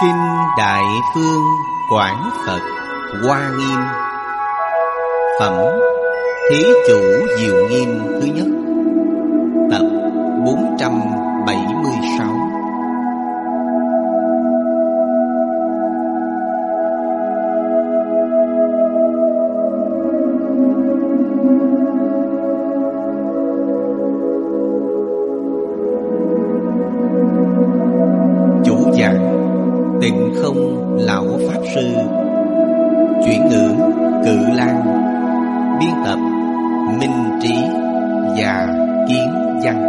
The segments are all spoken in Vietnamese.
Kinh Đại Phương Quảng Phật Hoa Nghiêm. Phẩm Thí Chủ Diệu Nghiêm thứ nhất. Tập 476. Chủ giảng Tịnh Không Lão Pháp Sư. Chuyển ngữ Cự Lan. Biên tập Minh Trí và Kiến Văn.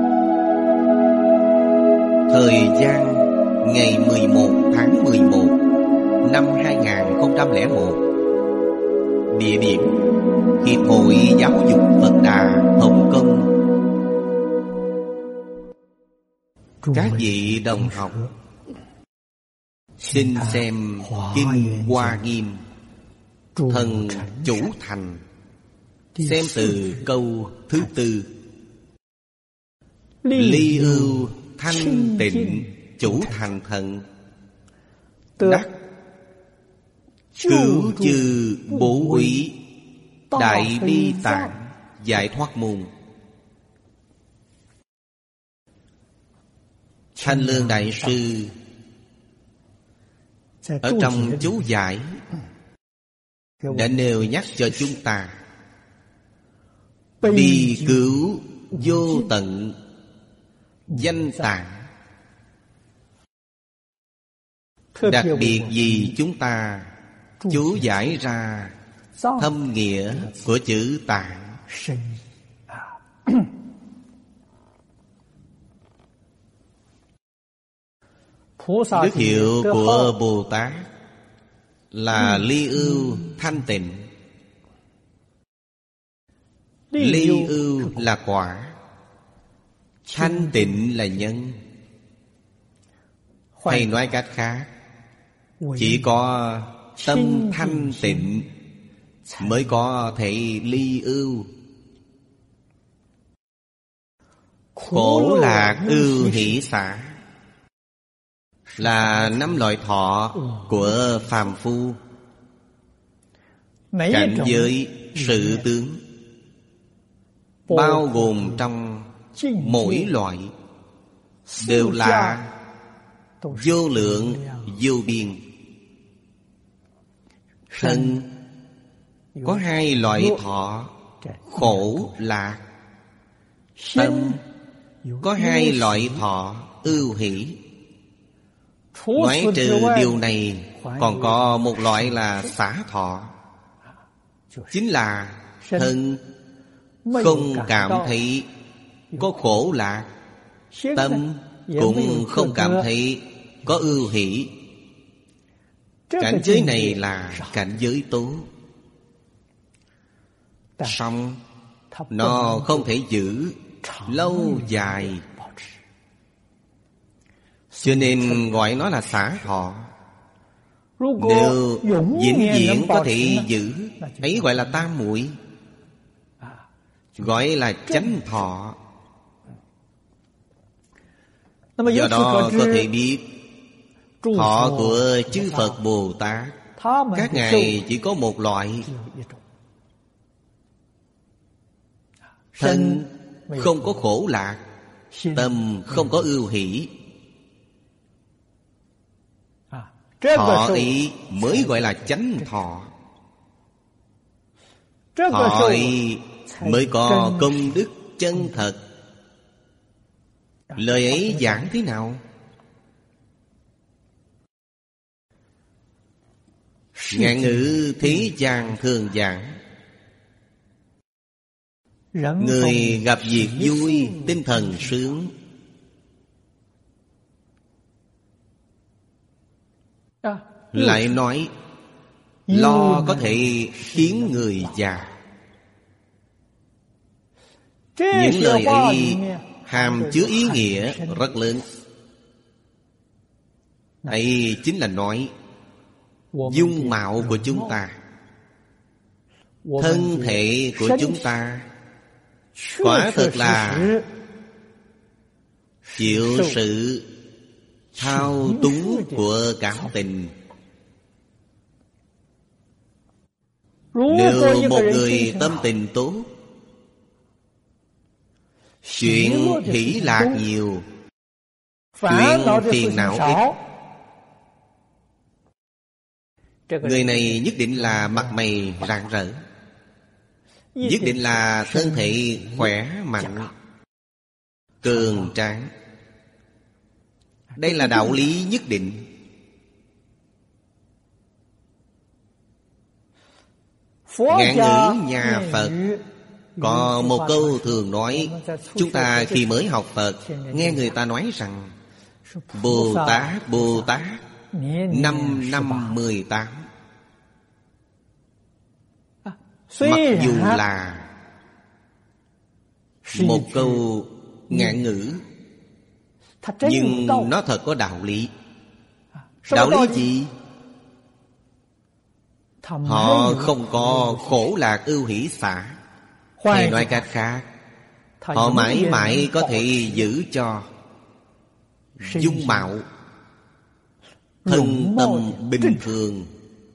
Thời gian ngày 11 tháng 11 năm 2001. Địa điểm Hiệp hội Giáo dục Phật Đà Hồng Kông. Các vị đồng học, xin xem Kinh Hoa Nghiêm Thần Chủ Thành, xem từ câu thứ tư. Ly ưu thanh tịnh chủ thành thần, đắc cứu chư bổ úy, đại bi tạng giải thoát môn. Thanh Lương Đại Sư ở trong chú giải đã nêu nhắc cho chúng ta bi cứu vô tận danh tạng. Đặc biệt vì chúng ta chú giải ra thâm nghĩa của chữ tạng. Đức hiệu của Bồ Tát là ly ưu thanh tịnh. Ly ưu là quả, thanh tịnh là nhân. Hay nói cách khác, chỉ có tâm thanh tịnh mới có thể ly ưu. Khổ lạc ưu hỷ xả là 5 loại thọ của phàm phu. Cảnh giới sự tướng bao gồm trong mỗi loại đều là vô lượng vô biên. Thân có 2 loại thọ khổ lạc. Tâm có 2 loại thọ ưu hỷ. Ngoại trừ điều này, còn có một loại là xả thọ, chính là thân không cảm thấy có khổ lạc, tâm cũng không cảm thấy có ưu hỷ. Cảnh giới này là cảnh giới tốt, song nó không thể giữ lâu dài, cho nên gọi nó là xả thọ. Nếu vĩnh viễn có thể giữ, ấy gọi là tam muội, gọi là chánh thọ. Do đó có thể biết thọ của chư Phật Bồ Tát, các ngài chỉ có một loại. Thân không có khổ lạc, tâm không có ưu hỷ. Thọ ấy mới gọi là chánh thọ. Thọ ấy mới có công đức chân thật. Lời ấy giảng thế nào? Ngạn ngữ thế gian thường giảng: người gặp việc vui, tinh thần sướng. Lại nói lo có thể khiến người già. Những lời ấy hàm chứa ý nghĩa rất lớn. Ấy chính là nói dung mạo của chúng ta, thân thể của chúng ta quả thực là chịu sự thao túng của cảm tình. Nếu một người tâm tình tốt, chuyện hỷ lạc nhiều, chuyện phiền não ít, người này nhất định là mặt mày rạng rỡ, nhất định là thân thể khỏe mạnh, cường tráng. Đây là đạo lý nhất định. Ngạn ngữ nhà Phật có một câu thường nói, chúng ta khi mới học Phật nghe người ta nói rằng Bồ Tát, Bồ Tát 5 năm 18. Mặc dù là một câu ngạn ngữ, nhưng nó thật có đạo lý. Đạo lý gì? Họ không có khổ lạc ưu hỷ xả. Hay nói cách khác, họ mãi mãi có thể giữ cho dung mạo thân tâm bình thường.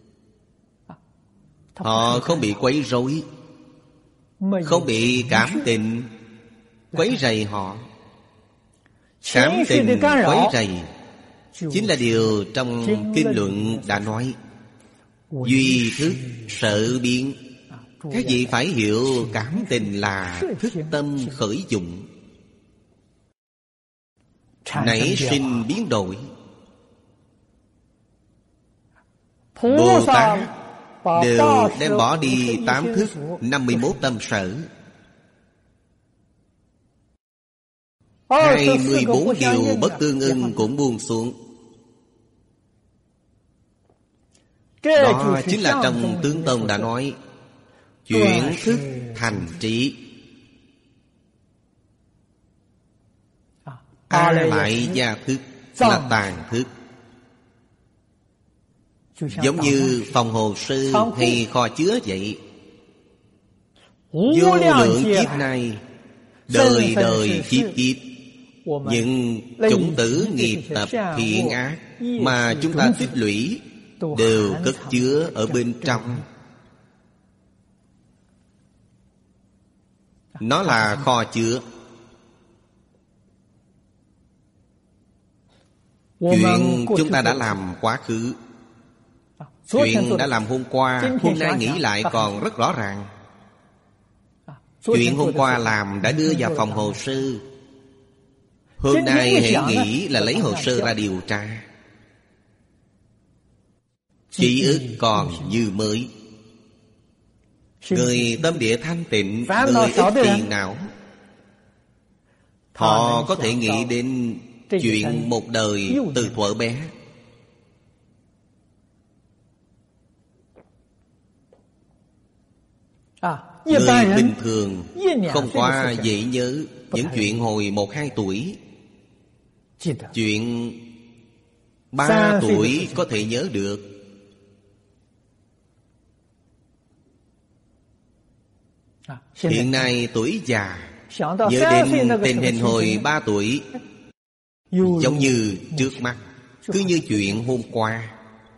Họ không bị quấy rối, không bị cảm tình quấy rầy họ. Cảm tình quấy rầy chính là điều trong kinh luận đã nói: duy thức sợ biến. Các vị phải hiểu cảm tình là thức tâm khởi dụng, nảy sinh biến đổi. Bồ Tát đều đem bỏ đi 8 thức 51 tâm sở, 24 điều bất tương ưng cũng buông xuống. Đó chính là trong Tướng Tông đã nói chuyển thức thành trí. A lại gia thức là tàn thức. Giống như phòng hồ sơ hay kho chứa vậy. Vô lượng kiếp này, đời đời kiếp kiếp, những chủng tử nghiệp tập thiện ác mà chúng ta tích lũy đều cất chứa ở bên trong. Nó là kho chứa. Chuyện chúng ta đã làm quá khứ, chuyện đã làm hôm qua, hôm nay nghĩ lại còn rất rõ ràng. Chuyện hôm qua làm đã đưa vào phòng hồ sơ, hôm nay hãy nghĩ là lấy hồ sơ ra điều tra. Ký ức còn như mới. Người tâm địa thanh tịnh, người ít phiền não, họ có thể nghĩ đến chuyện một đời từ thuở bé. Người bình thường không quá dễ nhớ những chuyện hồi 1-2 tuổi. Chuyện 3 tuổi có thể nhớ được. Hiện nay tuổi già, nhớ đến tình hình hồi 3 tuổi giống như trước mắt, cứ như chuyện hôm qua.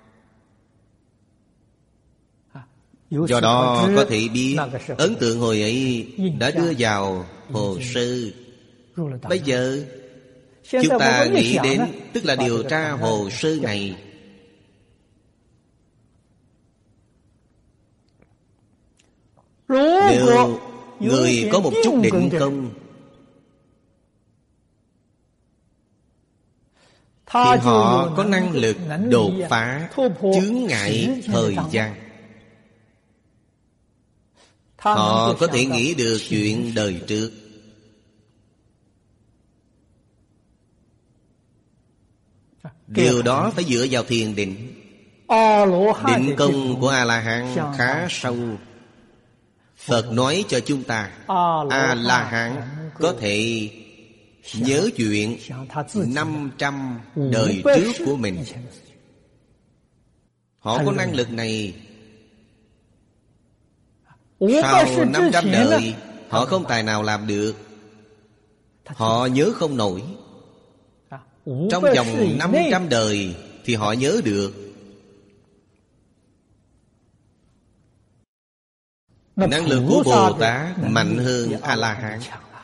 Do đó có thể biết ấn tượng hồi ấy đã đưa vào hồ sơ. Bây giờ chúng ta nghĩ đến, tức là điều tra hồ sơ này. Nếu người có một chút định công thì họ có năng lực đột phá chướng ngại thời gian. Họ có thể nghĩ được chuyện đời trước. Điều đó phải dựa vào thiền định. Định công của A-la-hán khá sâu. Phật nói cho chúng ta, A-la-hán có thể nhớ chuyện 500 đời trước của mình. Họ có năng lực này. Sau 500 đời họ không tài nào làm được. Họ nhớ không nổi. Trong vòng 500 đời thì họ nhớ được. Năng lực của Bồ Tát mạnh hơn A-la-hán.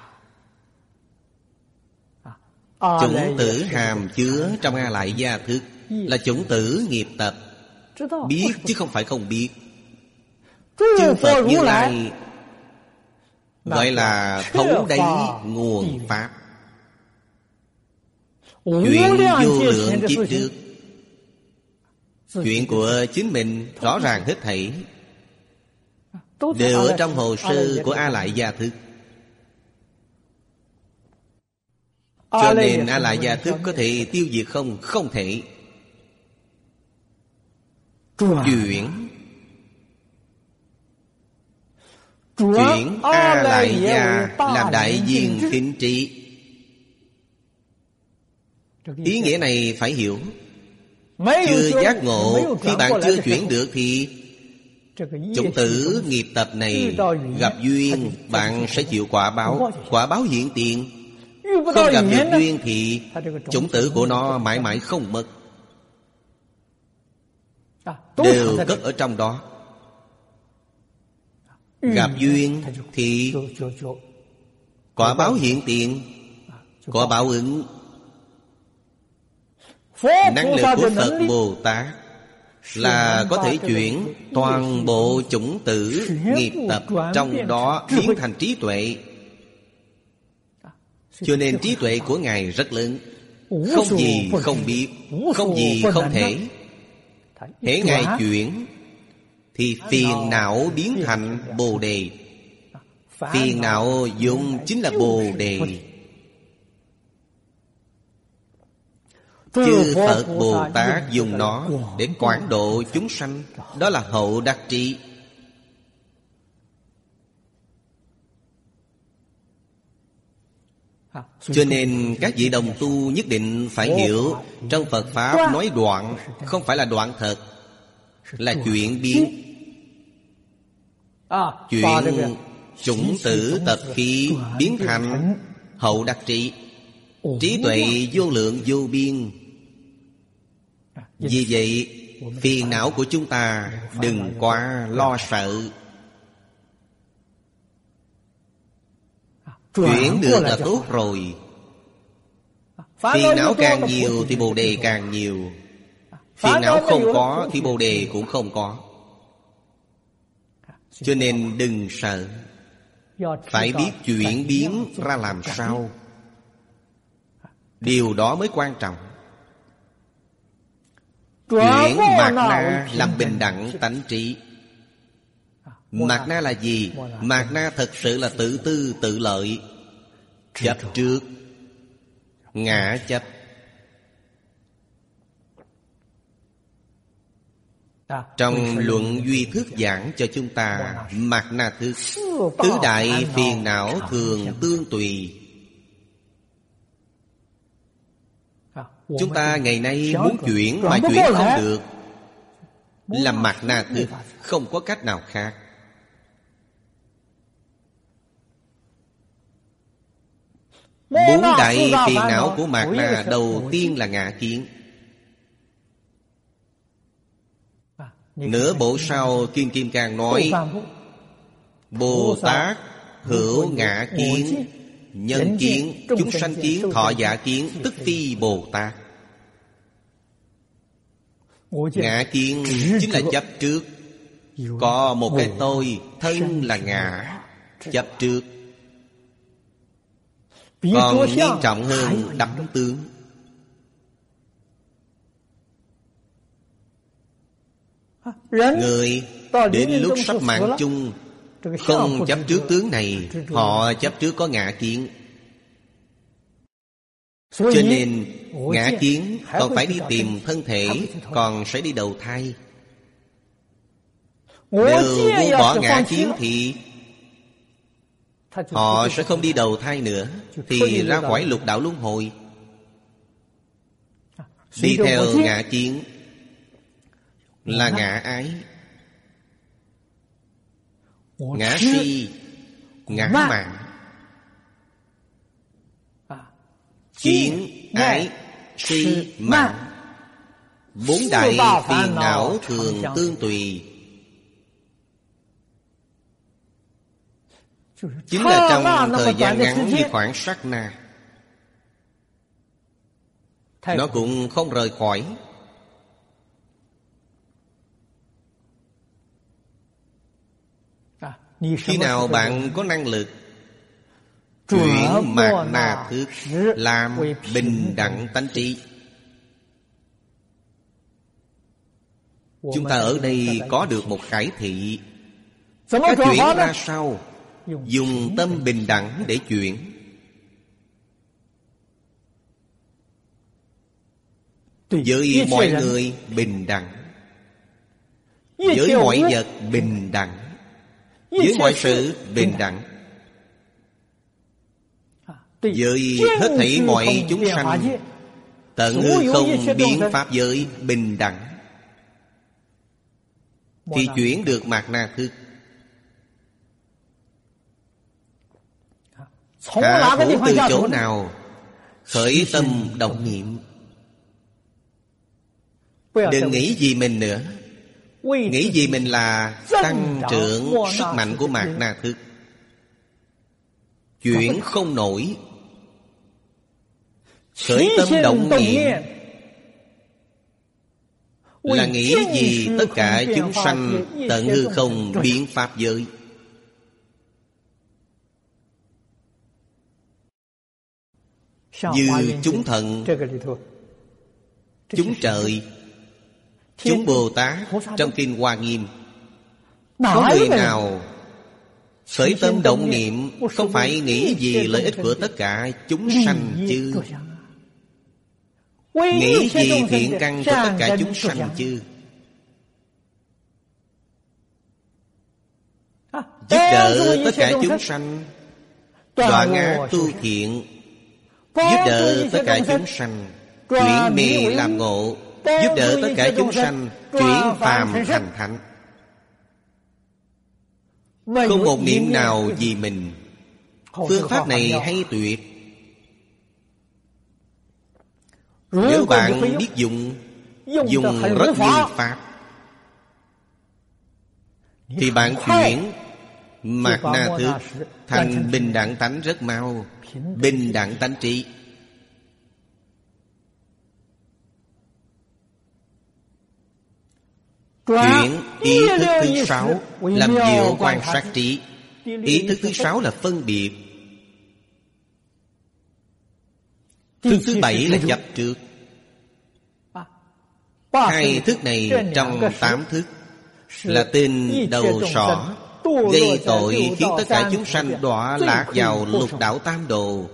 Chủng tử hàm chứa trong A Lại Gia Thức là chủng tử nghiệp tập. Biết chứ không phải không biết. Chư Phật Như Lai gọi là thấu đáy nguồn Pháp. Chuyện vô lượng kiếp trước, chuyện của chính mình rõ ràng hết thảy đều ở trong hồ sơ của A Lại Gia Thức. Cho nên A Lại Gia Thức có thể tiêu diệt không? Không thể. Chuyển A Lại Gia làm đại viên thính trị. Ý nghĩa này phải hiểu. Chưa giác ngộ, khi bạn chưa chuyển được thì chủng tử nghiệp tập này gặp duyên, bạn sẽ chịu quả báo. Quả báo hiện tiền. Không gặp được duyên thì chủng tử của nó mãi mãi không mất, đều cất ở trong đó. Gặp duyên thì quả báo hiện tiền, có báo ứng. Năng lực của Phật Bồ Tát là có thể chuyển toàn bộ chủng tử nghiệp tập trong đó biến thành trí tuệ. Cho nên trí tuệ của Ngài rất lớn. Không gì không biết, không gì không thể. Hễ Ngài chuyển thì phiền não biến thành Bồ Đề. Phiền não dùng chính là Bồ Đề. Chư Phật Bồ Tát dùng nó để quảng độ chúng sanh. Đó là hậu đắc trí. Cho nên các vị đồng tu nhất định phải hiểu, trong Phật Pháp nói đoạn không phải là đoạn thật, là chuyển biến. Chuyển chủng tử tập khí biến thành hậu đắc trí. Trí tuệ vô lượng vô biên. Vì vậy phiền não của chúng ta đừng quá lo sợ. Chuyển được là tốt rồi. Phiền não càng nhiều thì Bồ Đề càng nhiều. Phiền não không có thì Bồ Đề cũng không có. Cho nên đừng sợ. Phải biết chuyển biến ra làm sao. Điều đó mới quan trọng. Chuyển Mạt Na làm bình đẳng tánh trí. Mạt Na là gì? Mạt Na thật sự là tự tư tự lợi. Chấp trước, ngã chấp. Trong luận Duy Thức giảng cho chúng ta Mạt Na thức. Tứ đại phiền não thường tương tùy. Chúng ta ngày nay muốn chuyển mà chuyển không được, là Mạt Na thức, không có cách nào khác. Bốn đại phiền não của Mạt Na đầu tiên là ngã kiến. Nửa bộ sau Kim Kim Cang nói Bồ Tát hữu ngã kiến, nhân kiến, chúng sanh kiến, thọ giả kiến, tức phi Bồ Tát. Ngã kiến chính là chấp trước. Có một cái tôi, thân là ngã, chấp trước. Còn nghiêm trọng hơn đắm tướng. Người đến lúc sắp mạng chung không chấp trước tướng này, họ chấp trước có ngã kiến. Cho nên ngã kiến còn phải đi tìm thân thể, còn sẽ đi đầu thai. Nếu buông bỏ ngã kiến thì họ sẽ không đi đầu thai nữa, thì ra khỏi lục đạo luân hồi. Đi theo ngã kiến là ngã ái, ngã si, ngã mạn. Kiến ái si mạng. Bốn đại phiền não thường tương tùy. Chính là trong thời gian ngắn như khoảng sát na, nó cũng không rời khỏi. Khi nào bạn có năng lực chuyển mạt na thức làm bình đẳng tánh trí. Chúng ta ở đây có được một khải thị. Cách chuyển ra sao? Dùng tâm bình đẳng để chuyển. Với mọi người bình đẳng, với mọi vật bình đẳng, với mọi sự bình đẳng, với hết thảy mọi chúng sanh, tận hư không biến pháp giới bình đẳng, thì chuyển được mạt na thức. Hạ thủ từ chỗ nào? Khởi tâm động niệm. Đừng nghĩ gì mình nữa. Nghĩ gì mình là tăng trưởng sức mạnh của mạt na thức. Chuyển không nổi. Khởi tâm động niệm là nghĩ gì tất cả chúng sanh tận hư không biến pháp giới. Như chúng thần, chúng trời, chúng Bồ Tát trong Kinh Hoa Nghiêm, có người nào khởi tâm động niệm không phải nghĩ gì lợi ích của tất cả chúng sanh chứ? Nghĩ gì thiện căn cho tất cả chúng sanh chứ? Giúp đỡ tất cả chúng sanh, đoạn ác tu thiện, giúp đỡ tất cả chúng sanh chuyển mê làm ngộ, giúp đỡ tất cả chúng sanh chuyển phàm thành thánh. Không một niệm nào vì mình. Phương pháp này hay tuyệt. Nếu bạn biết dùng rất như pháp, thì bạn chuyển mạt na thức thành bình đẳng tánh rất mau. Bình đẳng tánh trí. Chuyển ý thức thứ 6 làm diệu quan sát trí. Ý thức thứ 6 là phân biệt. Thức thứ 7 là chấp trước. Hai thức này trong 8 thức là tên đầu sỏ, gây tội khiến tất cả chúng sanh đọa lạc vào lục đạo tam đồ.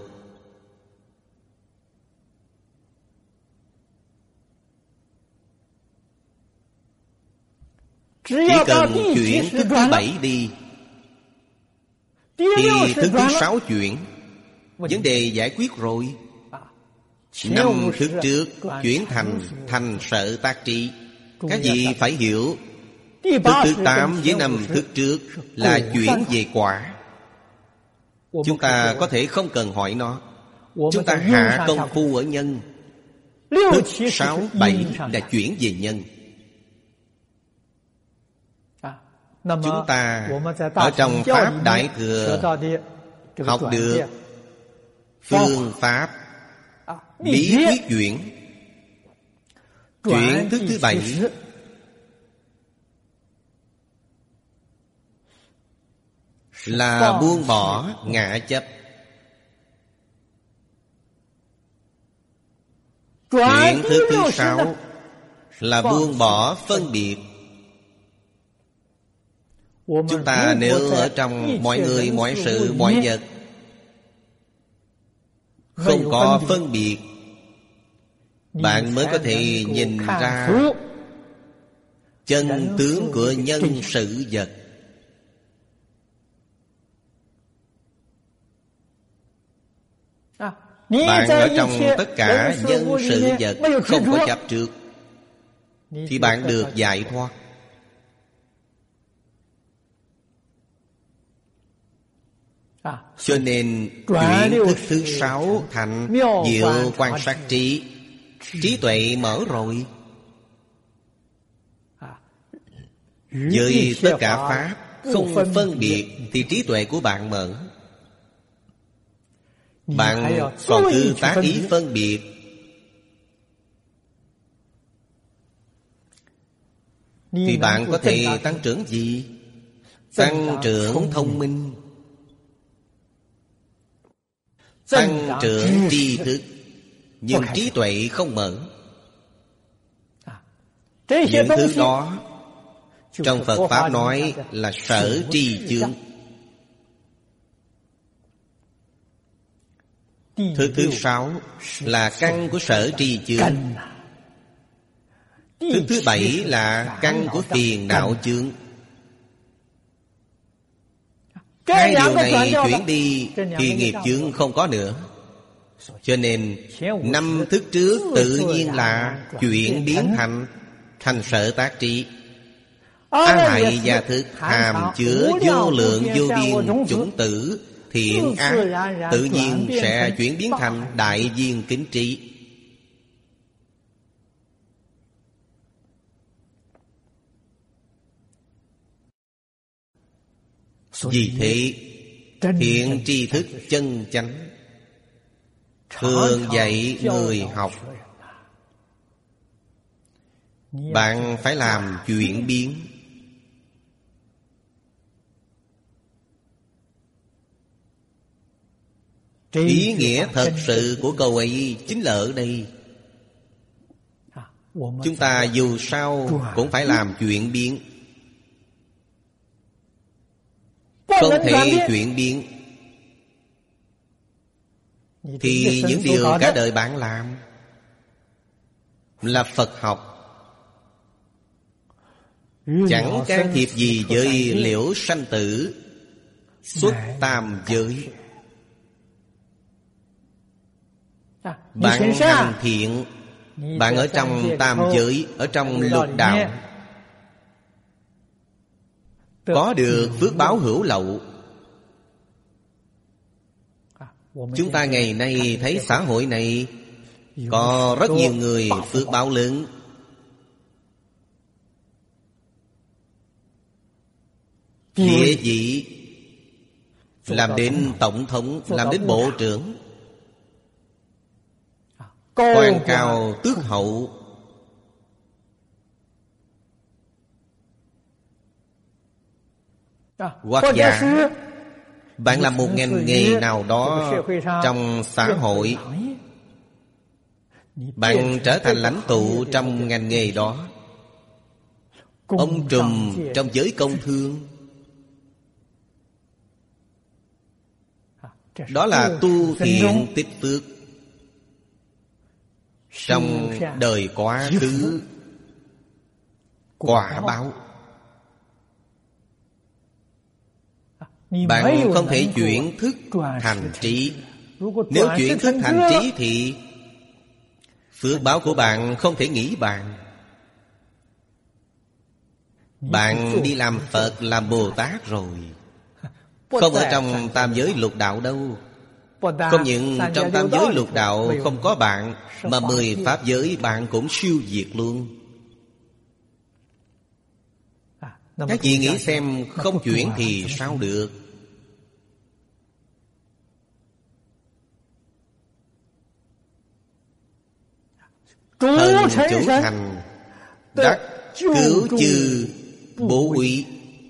Chỉ cần chuyển thức thứ 7 đi, thì thức thứ 6 chuyển, vấn đề giải quyết rồi. 5 thức trước chuyển thành sợ tác trí. Các vị phải hiểu, thức thứ 8 với 5 thức trước là chuyển về quả. Chúng ta có thể không cần hỏi nó. Chúng ta hạ công phu ở nhân. Thức 6, 7 là chuyển về nhân. Chúng ta ở trong Pháp Đại Thừa học được phương pháp bí quyết chuyển. Chuyển thức thứ 7 là buông bỏ ngã chấp. Chuyển thức thứ 6 là buông bỏ phân biệt. Chúng ta nếu ở trong mọi người, mọi sự, mọi vật không có phân biệt, bạn mới có thể nhìn ra chân tướng của nhân sự vật. Bạn ở trong tất cả nhân sự vật không có chấp trước, thì bạn được giải thoát. Cho nên chuyển thức thứ 6 thành diệu quan sát trí. trí tuệ mở rồi. Với tất cả pháp không phân biệt thì trí tuệ của bạn mở. Bạn còn cứ tác ý phân biệt thì bạn có thể tăng trưởng gì? Tăng trưởng thông minh, tăng trưởng tri thức. Nhưng trí tuệ không mở. Những thứ đó trong Phật Pháp nói là sở tri chướng. Thứ 6 là căn của sở tri chướng. Thứ 7 là căn của phiền não chướng. Hai điều này chuyển đi thì nghiệp chướng không có nữa. Cho nên 5 thức trước tự nhiên là chuyển biến thành sở tác trí. Ác hại gia thức hàm chứa vô lượng vô biên chủng tử thiện ác, tự nhiên sẽ chuyển biến thành đại viên kính trí. Vì thế thiện tri thức chân chánh thường dạy người học. Bạn phải làm chuyển biến. Ý nghĩa thật sự của câu ấy chính là ở đây. Chúng ta dù sao cũng phải làm chuyển biến. Không thể chuyển biến thì những điều cả đời bạn làm là Phật học, chẳng can thiệp gì với liễu sanh tử, xuất tam giới. Bạn hành thiện, bạn ở trong tam giới, ở trong lục đạo, có được phước báo hữu lậu. Chúng ta ngày nay thấy xã hội này có rất nhiều người phước báo lớn. Địa vị làm đến tổng thống, làm đến bộ trưởng, quan cao tước hậu. Hoặc giả bạn làm một ngành nghề nào đó trong xã hội, bạn trở thành lãnh tụ trong ngành nghề đó, ông trùm trong giới công thương. Đó là tu thiện tích phước trong đời quá khứ, quả báo. Bạn không thể chuyển thức thành trí. Nếu chuyển thức thành trí thì phước báo của bạn không thể nghĩ bàn. Bạn đi làm Phật, làm Bồ Tát rồi, không ở trong tam giới lục đạo đâu. Không những trong tam giới lục đạo không có bạn, mà 10 pháp giới bạn cũng siêu diệt luôn. Các vị nghĩ xem, không chuyển thì sao được? Thần chủ thành, đắc cứu chư bố úy.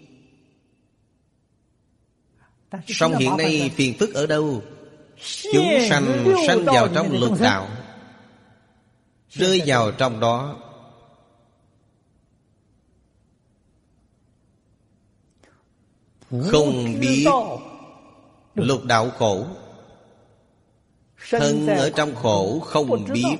Song hiện nay phiền phức ở đâu? Chúng sanh sanh vào trong lục đạo, rơi vào trong đó, không biết lục đạo khổ. Thân ở trong khổ không biết.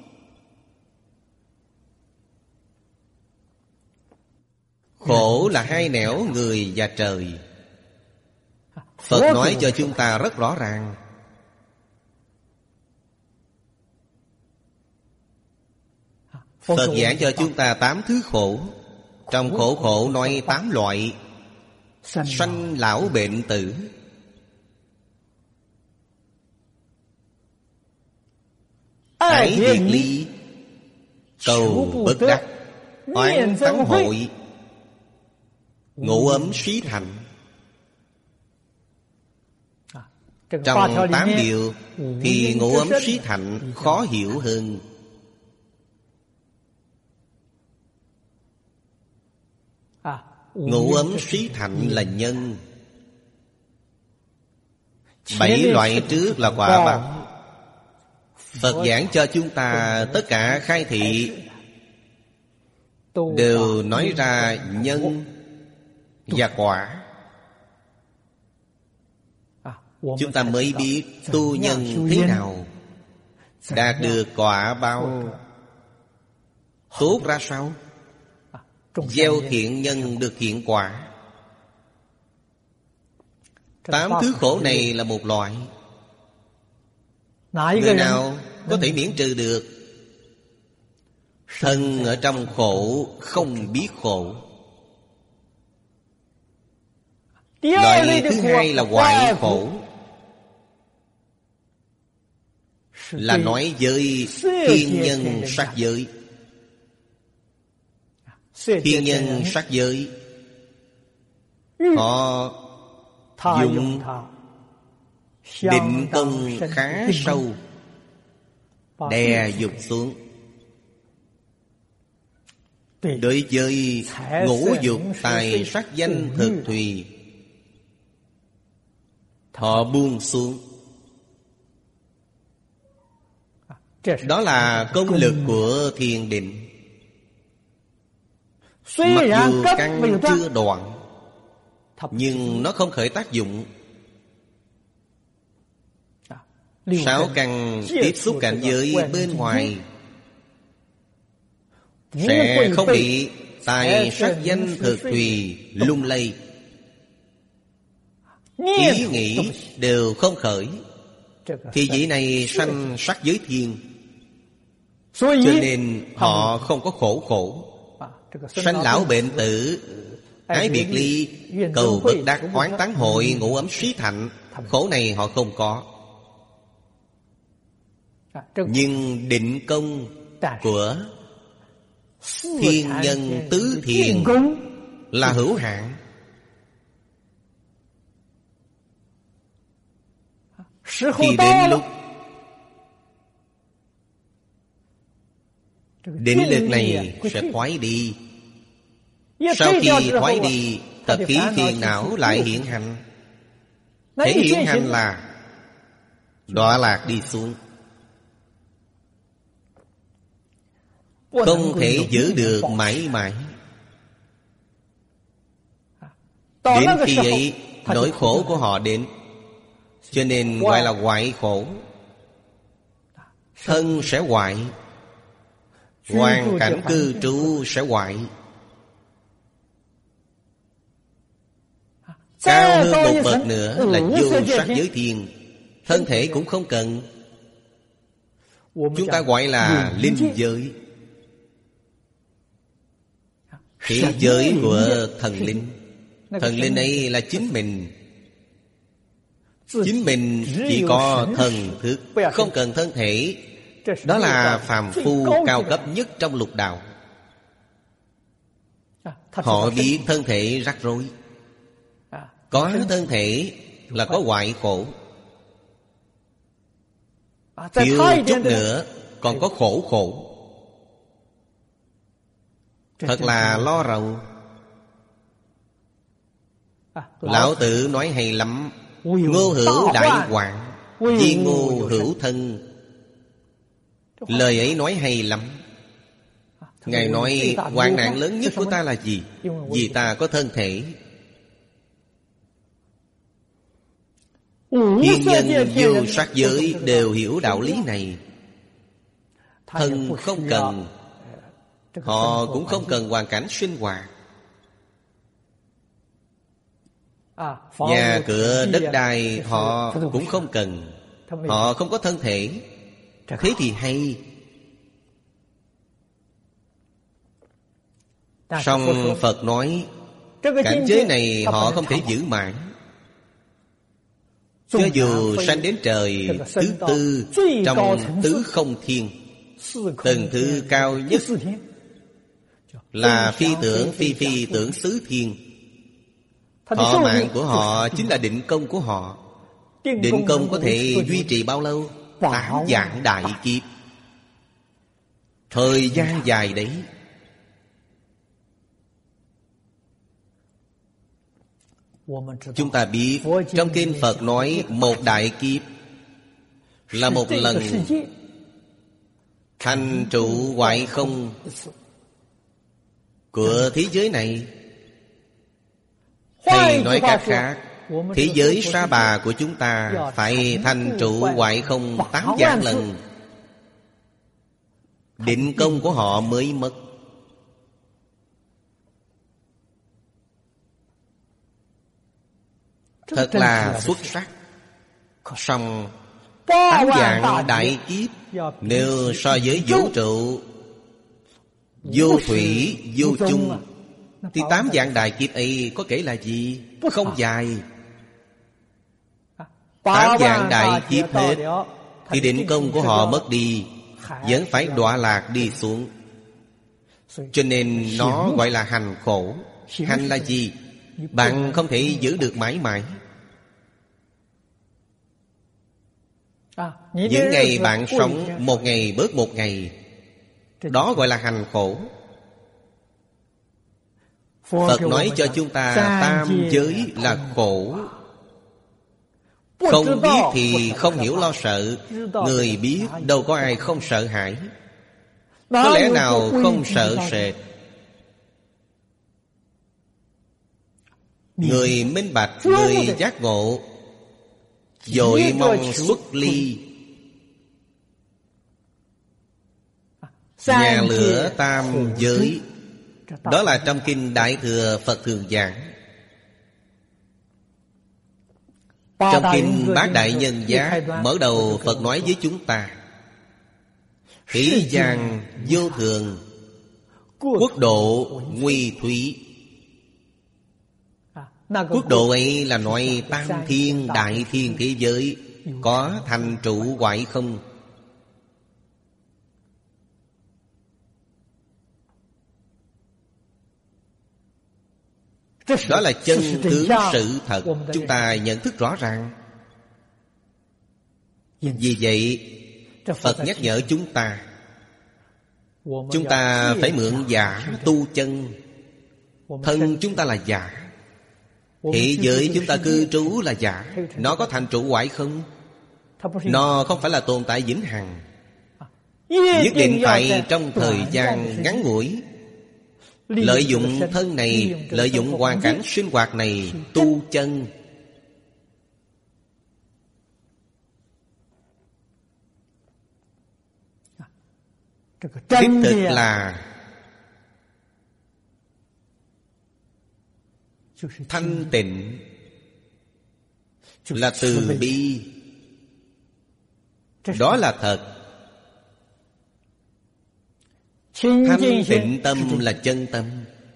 Khổ là hai nẻo người và trời. Phật nói cho chúng ta rất rõ ràng. Phật giảng cho chúng ta 8 thứ khổ. Trong khổ nói 8 loại: sanh lão bệnh tử, ái biệt ly, cầu bất đắc, oán tắng hội, ngũ ấm xí thành. Trong 8 điều thì ngũ ấm xí thành khó hiểu hơn. Ngũ ấm xí thành là nhân, 7 loại trước là quả báo. Phật giảng cho chúng ta tất cả khai thị đều nói ra nhân và quả. Chúng ta mới biết tu nhân thế nào, đạt được quả báo tốt ra sao. Gieo thiện nhân được thiện quả. 8 thứ khổ này là một loại. Người nào có thể miễn trừ được? Thân ở trong khổ không biết khổ. Loại thứ hai là hoại khổ, là nói với thiên nhân sát giới. Thiên nhân sát giới, họ dùng định công khá sâu, đè dục xuống. Đối với ngũ dục tài sắc danh thực thùy, họ buông xuống. Đó là công lực của thiền định. Mặc dù căn chưa đoạn, nhưng nó không khởi tác dụng. 6 căn tiếp xúc cảnh giới bên ngoài sẽ không bị tài sắc danh thực thùy lung lay. Ý nghĩ đều không khởi, thì vị này sanh sắc giới thiên. Cho nên họ không có khổ. Sanh lão bệnh tử, ái biệt ly, cầu bất đắc, oán tán hội, ngũ ấm xí thành, khổ này họ không có. Nhưng định công của thiên nhân tứ thiền là hữu hạn. Thì đến lúc định lực này sẽ thoái đi. Sau khi thoái đi, tập khí phiền não lại hiện hành. Thể hiện hành là đọa lạc đi xuống, không thể giữ được mãi mãi. Đến khi ấy, nỗi khổ của họ đến, cho nên gọi là hoại khổ. Thân sẽ hoại, hoàn cảnh cư trú sẽ hoại. Cao hơn một bậc nữa là vô sắc giới thiên, thân thể cũng không cần. Chúng ta gọi là linh giới, thế giới của thần linh. Thần linh ấy là chính mình. Chính mình chỉ có thần thức, không cần thân thể. Đó là phàm phu cao cấp nhất trong lục đạo. Họ biết thân thể rắc rối. Có thân thể là có hoại khổ, thiếu chút nữa còn có khổ. Thật là lo rầu. Lão Tử nói hay lắm: ngô hữu đại hoạn, di ngô hữu thân. Lời ấy nói hay lắm. Ngài nói hoạn nạn lớn nhất của ta là gì? Vì ta có thân thể. Thiên nhân vô sắc giới đều hiểu đạo lý này. Thân không cần, họ cũng không cần hoàn cảnh sinh hoạt. Nhà cửa đất đai họ cũng không cần. Họ không có thân thể. Thế thì hay. Song Phật nói cảnh giới này họ không thể giữ mãi. Cho dù sanh đến trời thứ tư trong tứ không thiên, Tầng thứ cao nhất là phi tưởng phi phi tưởng xứ thiên. Thọ mạng của họ chính là định công của họ. Định công có thể duy trì bao lâu? 8 vạn đại kiếp. Thời gian dài đấy. Chúng ta biết trong kinh Phật nói một đại kiếp là một lần thành trụ hoại không của thế giới này. Hay nói cách khác, thế giới Sa Bà của chúng ta phải thành trụ hoại không 8 vạn lần, định công của họ mới mất. Thật là xuất sắc. Song 8 vạn đại kiếp, nếu so với vũ trụ vô thủy vô chung, thì 8 vạn đại kiếp ấy có kể là gì? Không dài. 8 vạn đại kiếp hết thì định công của họ mất đi, vẫn phải đọa lạc đi xuống. Cho nên nó gọi là hành khổ. Hành là gì? Bạn không thể giữ được mãi mãi. Những ngày bạn sống, một ngày bớt một ngày, đó gọi là hành khổ. Phật nói cho chúng ta tam giới là khổ. Không biết thì không hiểu lo sợ. Người biết đâu có ai không sợ hãi. Có lẽ nào không sợ sệt. Người minh bạch, người giác ngộ, vội mong xuất ly. Nhà lửa tam giới, đó là trong kinh Đại Thừa Phật thường giảng. Trong kinh Bát Đại Nhân Giác, mở đầu Phật nói với chúng ta: thế gian vô thường, quốc độ nguy thủy. Quốc độ ấy là nói tam thiên đại thiên thế giới có thành trụ hoại không. Đó là chân tướng sự thật. Chúng ta nhận thức rõ ràng. Vì vậy Phật nhắc nhở chúng ta phải mượn giả tu chân. Thân chúng ta là giả, thế giới chúng ta cư trú là giả. Nó có thành trụ hoại không? Nó không phải là tồn tại vĩnh hằng. Nhất định phải trong thời gian ngắn ngủi lợi dụng thân này, lợi dụng hoàn cảnh sinh hoạt này tu chân. Đích thực là thanh tịnh, là từ bi. Đó là thật. Thanh tịnh tâm là chân tâm.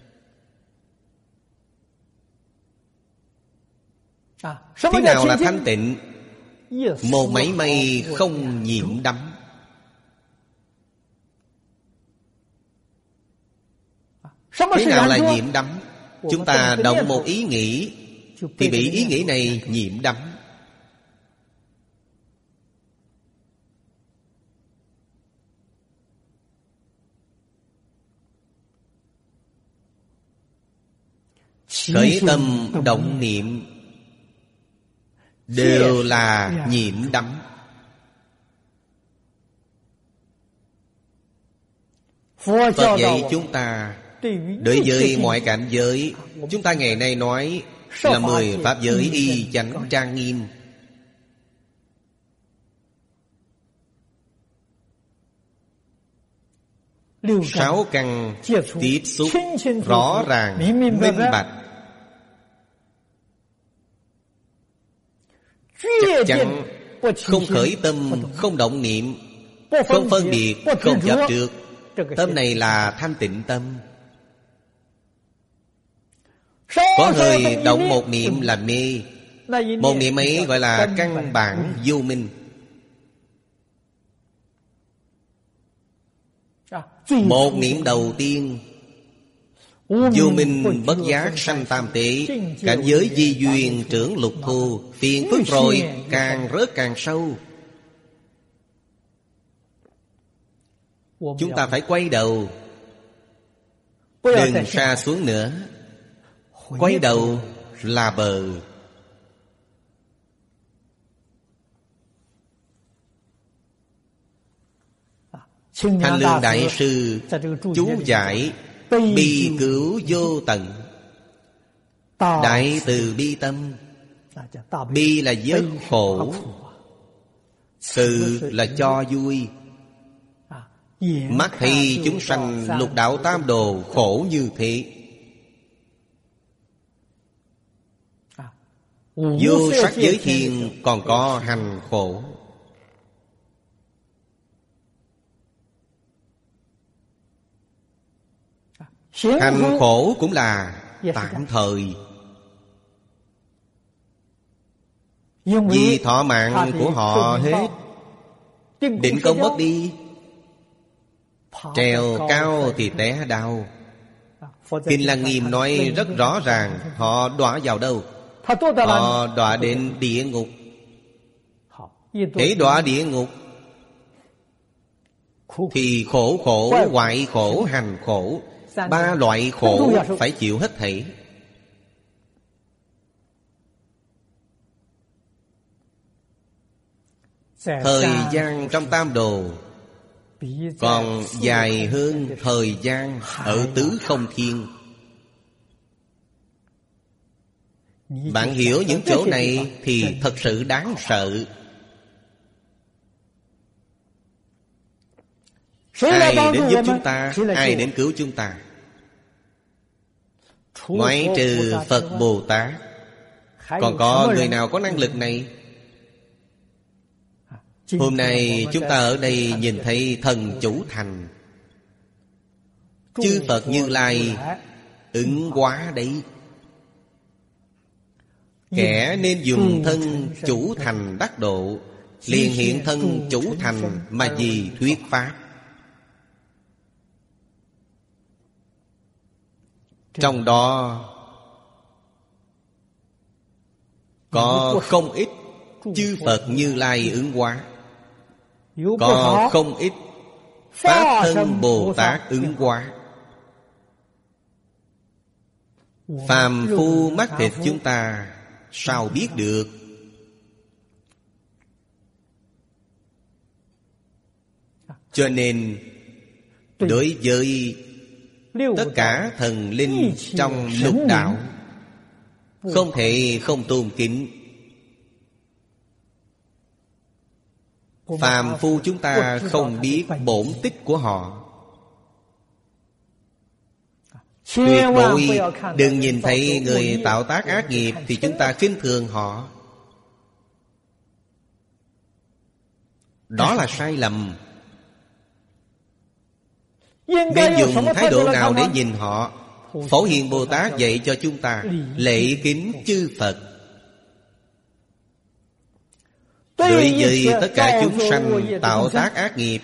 Thế nào là thanh tịnh? Một mảy may không nhiễm đắm. Thế nào là nhiễm đắm? Chúng ta động một ý nghĩ thì bị ý nghĩ này nhiễm đắm. Khởi tâm động niệm đều là nhiễm đắm. Phật dạy chúng ta, đối với mọi cảnh giới, chúng ta ngày nay nói là 10 pháp giới y chánh trang nghiêm. Sáu căn tiếp xúc rõ ràng minh bạch, chắc chắn, không khởi tâm, không động niệm, không phân biệt, không chấp trước. Tâm này là thanh tịnh tâm. Có hơi động một niệm là mê. Một niệm ấy gọi là căn bản vô minh. Một niệm đầu tiên, vô minh bất giác sanh tam tế, cảnh giới di duyên trưởng lục thu, phiền phức rồi càng rớt càng sâu. Chúng ta phải quay đầu, đừng sa xuống nữa. Quay đầu là bờ. Thanh Lương Đại Sư chú giải bi cứu vô tận, đại từ bi tâm. Bi là dứt khổ, từ là cho vui. Mắt thấy chúng sanh lục đạo tam đồ khổ như thế. Vô sắc giới thiên còn có hành khổ. Hành khổ cũng là tạm thời, vì thọ mạng của họ hết, định công mất đi. Trèo cao thì té đau. Kinh Lăng Nghiêm nói rất rõ ràng. Họ đọa vào đâu? Họ đọa đến địa ngục. Thế đọa địa ngục thì khổ, hoại khổ, hành khổ, ba loại khổ phải chịu hết thảy. Thời gian trong tam đồ còn dài hơn thời gian ở tứ không thiên. Bạn hiểu những chỗ này thì thật sự đáng sợ. Ai đến giúp chúng ta? Ai đến cứu chúng ta? Ngoại trừ Phật Bồ Tát, còn có người nào có năng lực này? Hôm nay chúng ta ở đây nhìn thấy thần chủ thành, chư Phật Như Lai ứng hóa đấy. Kẻ nên dùng thân chủ thành đắc độ, liền hiện thân chủ thành mà vì thuyết pháp. Trong đó có không ít chư Phật Như Lai ứng hóa, có không ít Pháp Thân Bồ Tát ứng hóa. Phàm phu mắt thịt chúng ta sao biết được? Cho nên đối với tất cả thần linh trong lục đạo, không thể không tôn kính. Phàm phu chúng ta không biết bổn tích của họ. Tuyệt đối đừng nhìn thấy người tạo tác ác nghiệp thì chúng ta khinh thường họ. Đó là sai lầm. Nên dùng thái độ nào để nhìn họ? Phổ Hiền Bồ Tát dạy cho chúng ta lễ kính chư Phật. Đối với tất cả chúng sanh tạo tác ác nghiệp,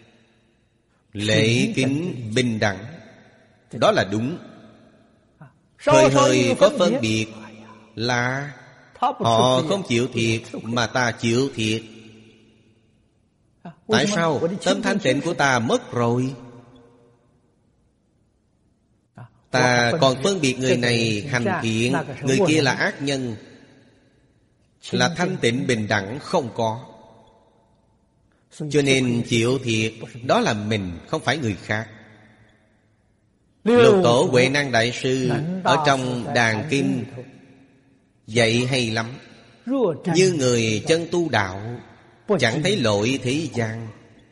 lễ kính bình đẳng, đó là đúng. Hơi hơi có phân biệt là họ không chịu thiệt mà ta chịu thiệt. Tại sao? Tâm thanh tịnh của ta mất rồi. Ta còn phân biệt người này hành thiện, người kia là ác nhân, là thanh tịnh bình đẳng không có. Cho nên chịu thiệt đó là mình, không phải người khác. Lục Tổ Huệ Năng Đại Sư ở trong Đàn Kinh dạy hay lắm. Như người chân tu đạo, chẳng thấy lỗi thế gian.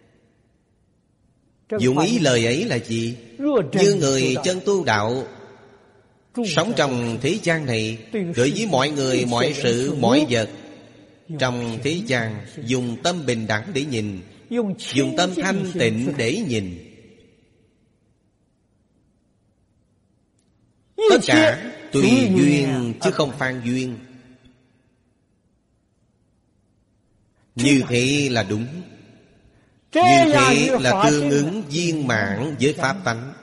Dụng ý lời ấy là gì? Như người chân tu đạo, sống trong thế gian này, đối với mọi người, mọi sự, mọi vật trong thế gian, dùng tâm bình đẳng để nhìn, dùng tâm thanh tịnh để nhìn. Tất cả tùy duyên chứ không phan duyên. Như thế là đúng. Như thế là tương ứng viên mãn với pháp tánh,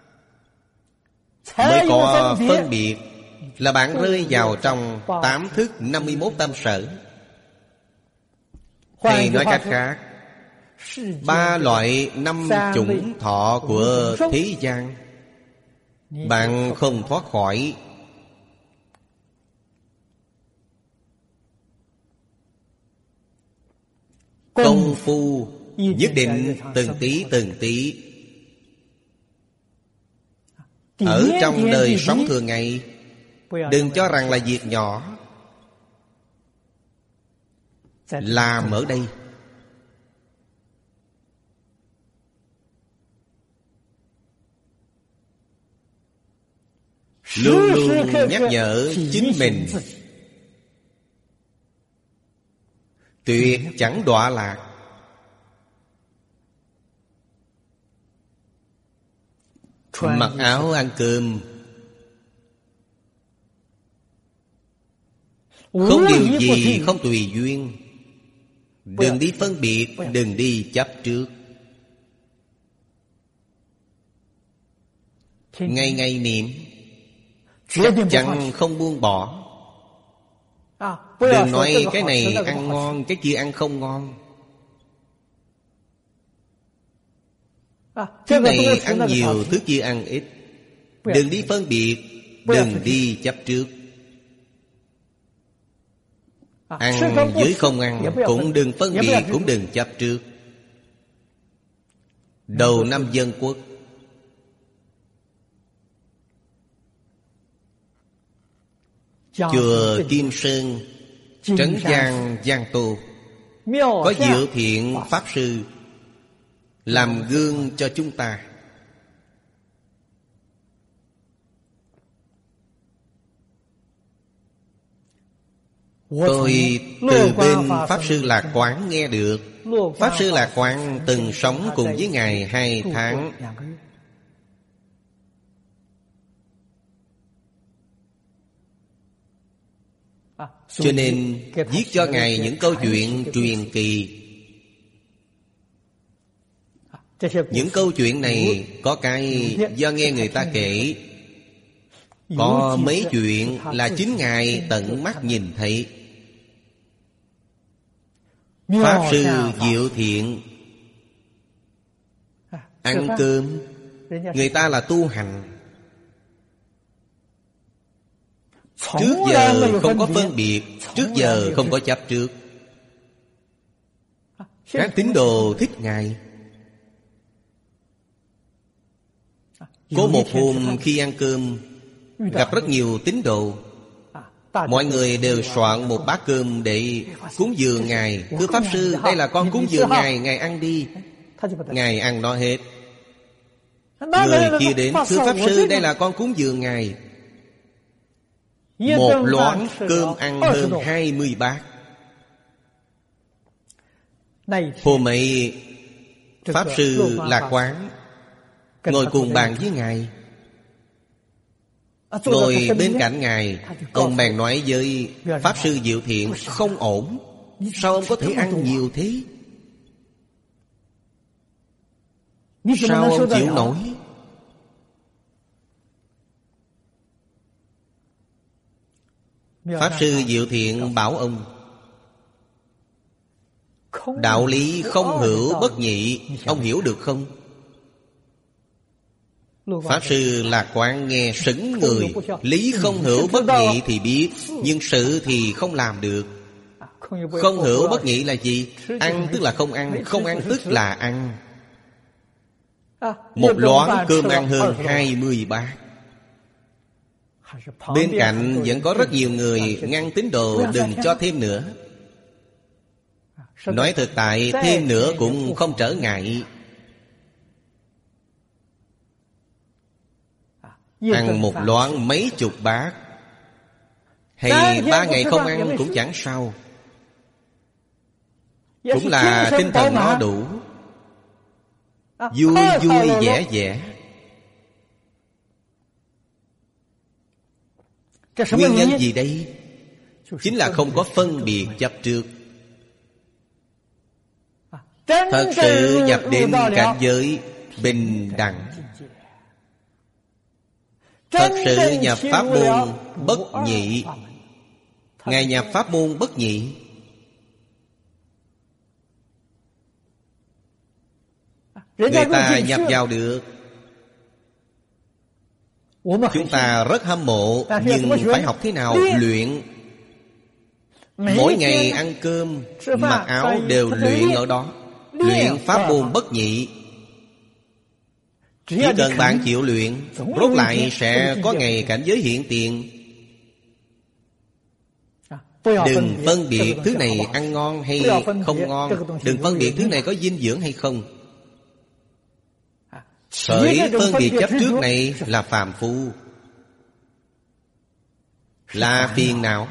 mới có phân biệt. Là bạn rơi vào trong 8 thức 51 tâm sở. Hay nói cách khác, 3 loại 5 chủng thọ của thế gian bạn không thoát khỏi. Công phu nhất định từng tí ở trong đời sống thường ngày. Đừng cho rằng là việc nhỏ. Làm ở đây, luôn luôn nhắc nhở chính mình, tuyệt chẳng đọa lạc. Mặc áo ăn cơm, không điều gì không tùy duyên. Đừng đi phân biệt, đừng đi chấp trước. Ngày ngày niệm, chắc chắn không buông bỏ. Đừng nói cái này ăn ngon, cái kia ăn không ngon. Thứ này ăn nhiều, thứ kia ăn ít. Đừng đi phân biệt, đừng đi chấp trước. Ăn với không ăn cũng đừng phân biệt, cũng đừng chấp trước. Đầu năm Dân Quốc, chùa Kim Sơn, Trấn Giang, Giang Tô, có Diệu Thiện Pháp Sư làm gương cho chúng ta. Tôi từ bên Pháp Sư Lạc Quán nghe được. Pháp Sư Lạc Quán từng sống cùng với Ngài 2 tháng. Cho nên viết cho Ngài những câu chuyện truyền kỳ. Những câu chuyện này có cái do nghe người ta kể, có mấy chuyện là chính Ngài tận mắt nhìn thấy. Pháp Sư Diệu Thiện ăn cơm, người ta là tu hành. Trước giờ không có phân biệt, trước giờ không có chấp trước. Các tín đồ thích Ngài. Có một hôm khi ăn cơm, gặp rất nhiều tín đồ. Mọi người đều soạn một bát cơm để cúng dường Ngài. Thưa Pháp Sư, đây là con cúng dường Ngài, Ngài ăn đi. Ngài ăn nó hết. Người kia đến, thưa Pháp Sư, đây là con cúng dường Ngài. Một loãng cơm ăn hơn 20 bát. Hôm ấy Pháp Sư Lạc Quán ngồi cùng bàn với Ngài. Ngồi bên cạnh Ngài, ông bèn nói với Pháp Sư Diệu Thiện: không ổn, sao ông có thể ăn nhiều thế? Sao ông chịu nổi? Pháp Sư Diệu Thiện bảo ông: đạo lý không hữu bất nhị, ông hiểu được không? Pháp Sư Lạc Quán nghe sững người. Lý không hữu bất nhị thì biết, nhưng sự thì không làm được. Không hữu bất nhị là gì? Ăn tức là không ăn, không ăn tức là ăn. Một loãng cơm ăn hơn 20 bát. Bên cạnh vẫn có rất nhiều người ngăn tín đồ đừng cho thêm nữa. Nói thực tại, thêm nữa cũng không trở ngại. Ăn một loãng mấy chục bát, hay 3 ngày không ăn cũng chẳng sao. Cũng là tinh thần nó đủ. Vui vui vẻ vẻ. Nguyên nhân gì đây? Chính là không có phân biệt chấp trước. thật sự nhập đến cảnh giới bình đẳng, thật sự nhập pháp môn bất nhị. Ngài nhập pháp môn bất nhị. Người ta nhập vào được. Chúng ta rất hâm mộ, nhưng phải học thế nào? Luyện. Mỗi ngày ăn cơm, mặc áo đều luyện ở đó. Luyện pháp môn bất nhị. Chỉ cần bạn chịu luyện, rốt lại sẽ có ngày cảnh giới hiện tiền. Đừng phân biệt thứ này ăn ngon hay không ngon. Đừng phân biệt thứ này có dinh dưỡng hay không. Khởi phân biệt chấp trước này là phàm phu, là phiền não.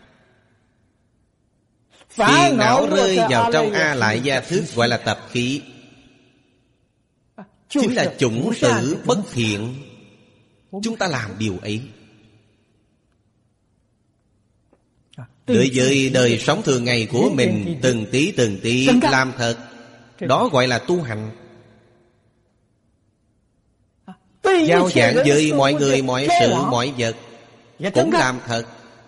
Phiền não rơi vào trong A lại gia thức, gọi là tập khí, chính là chủng tử bất thiện. Chúng ta làm điều ấy. Đối với đời sống thường ngày của mình, từng tí làm thật, đó gọi là tu hành. Giao giảng với mọi người, mọi sự, mọi vật cũng làm thật.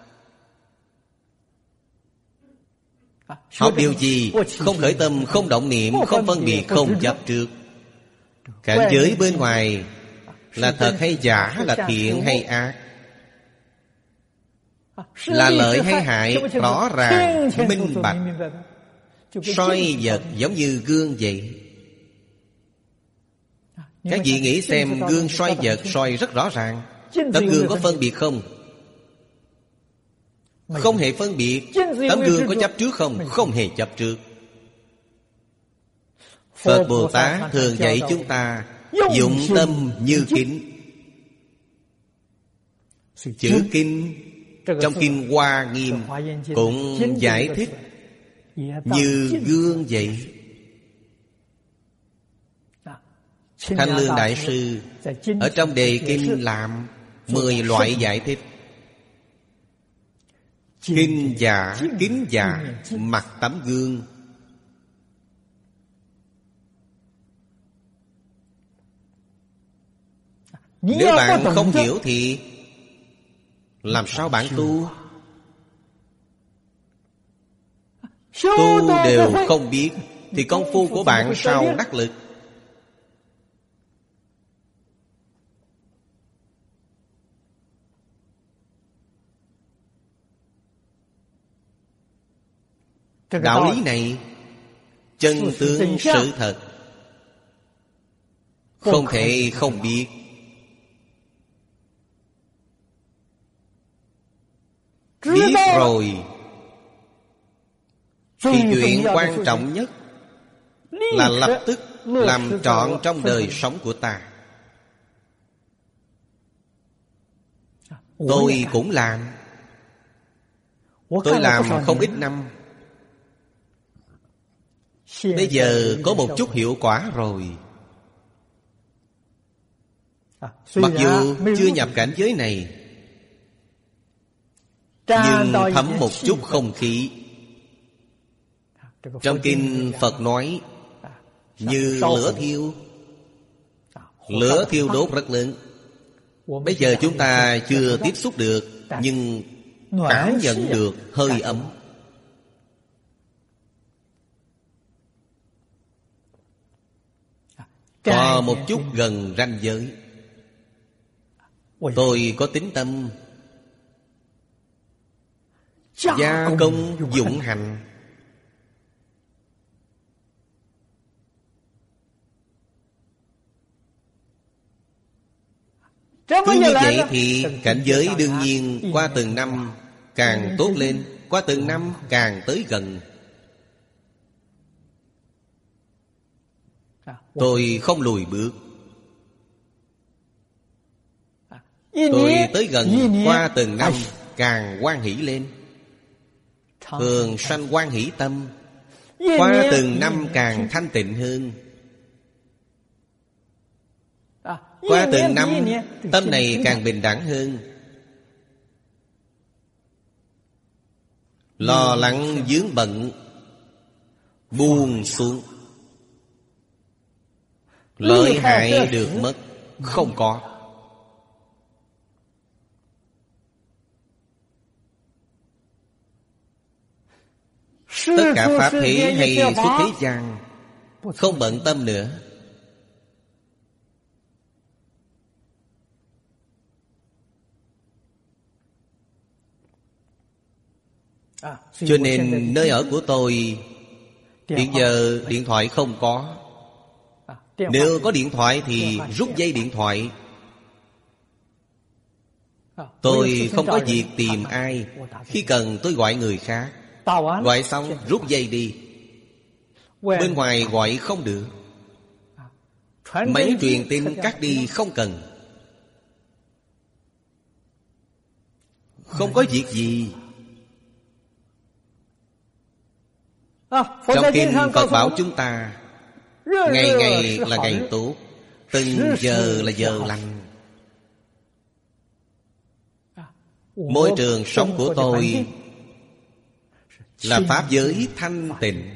Học điều gì? Không khởi tâm, không động niệm, không phân biệt, không chấp trước. Cảnh giới bên ngoài là thật hay giả, là thiện hay ác, là lợi hay hại, rõ ràng, minh bạch. Soi vật giống như gương vậy. Các vị nghĩ xem, gương soi vật soi rất rõ ràng. Tấm gương có phân biệt không? Không hề phân biệt. Tấm gương có chấp trước không? Không hề chấp trước. Phật Bồ Tát thường dạy chúng ta dụng tâm như kính. Chữ kinh trong Kinh Hoa Nghiêm cũng giải thích như gương vậy. Thanh Lương Đại Sư ở trong đề kinh làm 10 loại giải thích. Kinh giả, kính giả, mặt tấm gương. Nếu bạn không hiểu thì làm sao bạn tu? Tu đều không biết thì công phu của bạn sao đắc lực? Đạo lý này chân tướng sự thật, không thể không biết. Biết rồi thì chuyện quan trọng nhất là lập tức làm trọn trong đời sống của ta. Tôi cũng làm. Tôi làm không ít năm. Bây giờ có một chút hiệu quả rồi. Mặc dù chưa nhập cảnh giới này, nhưng thấm một chút không khí. Trong kinh Phật nói như lửa thiêu. Lửa thiêu đốt rất lớn. Bây giờ chúng ta chưa tiếp xúc được, nhưng cảm nhận được hơi ấm. Có một chút gần ranh giới. Tôi có tín tâm gia công dụng hành. Cứ như vậy thì cảnh giới đương nhiên qua từng năm càng tốt lên, qua từng năm càng tới gần. Tôi không lùi bước. Tôi tới gần, qua từng năm càng hoan hỷ lên. Thường sanh hoan hỷ tâm. Qua từng năm càng thanh tịnh hơn. Qua từng năm tâm này càng bình đẳng hơn. Lo lắng vướng bận buông xuống. Lợi hại được mất không có. Tất cả pháp thế hay xuất thế gian không bận tâm nữa. Cho nên nơi ở của tôi hiện giờ điện thoại không có. Nếu có điện thoại thì rút dây điện thoại. Tôi không có việc tìm ai. Khi cần tôi gọi người khác. Gọi xong rút dây đi. Bên ngoài gọi không được. Máy truyền tin cắt đi không cần. Không có việc gì. Trong kinh Phật bảo chúng ta ngày ngày là ngày tốt, từng giờ là giờ lành. Môi trường sống của tôi là pháp giới thanh tịnh,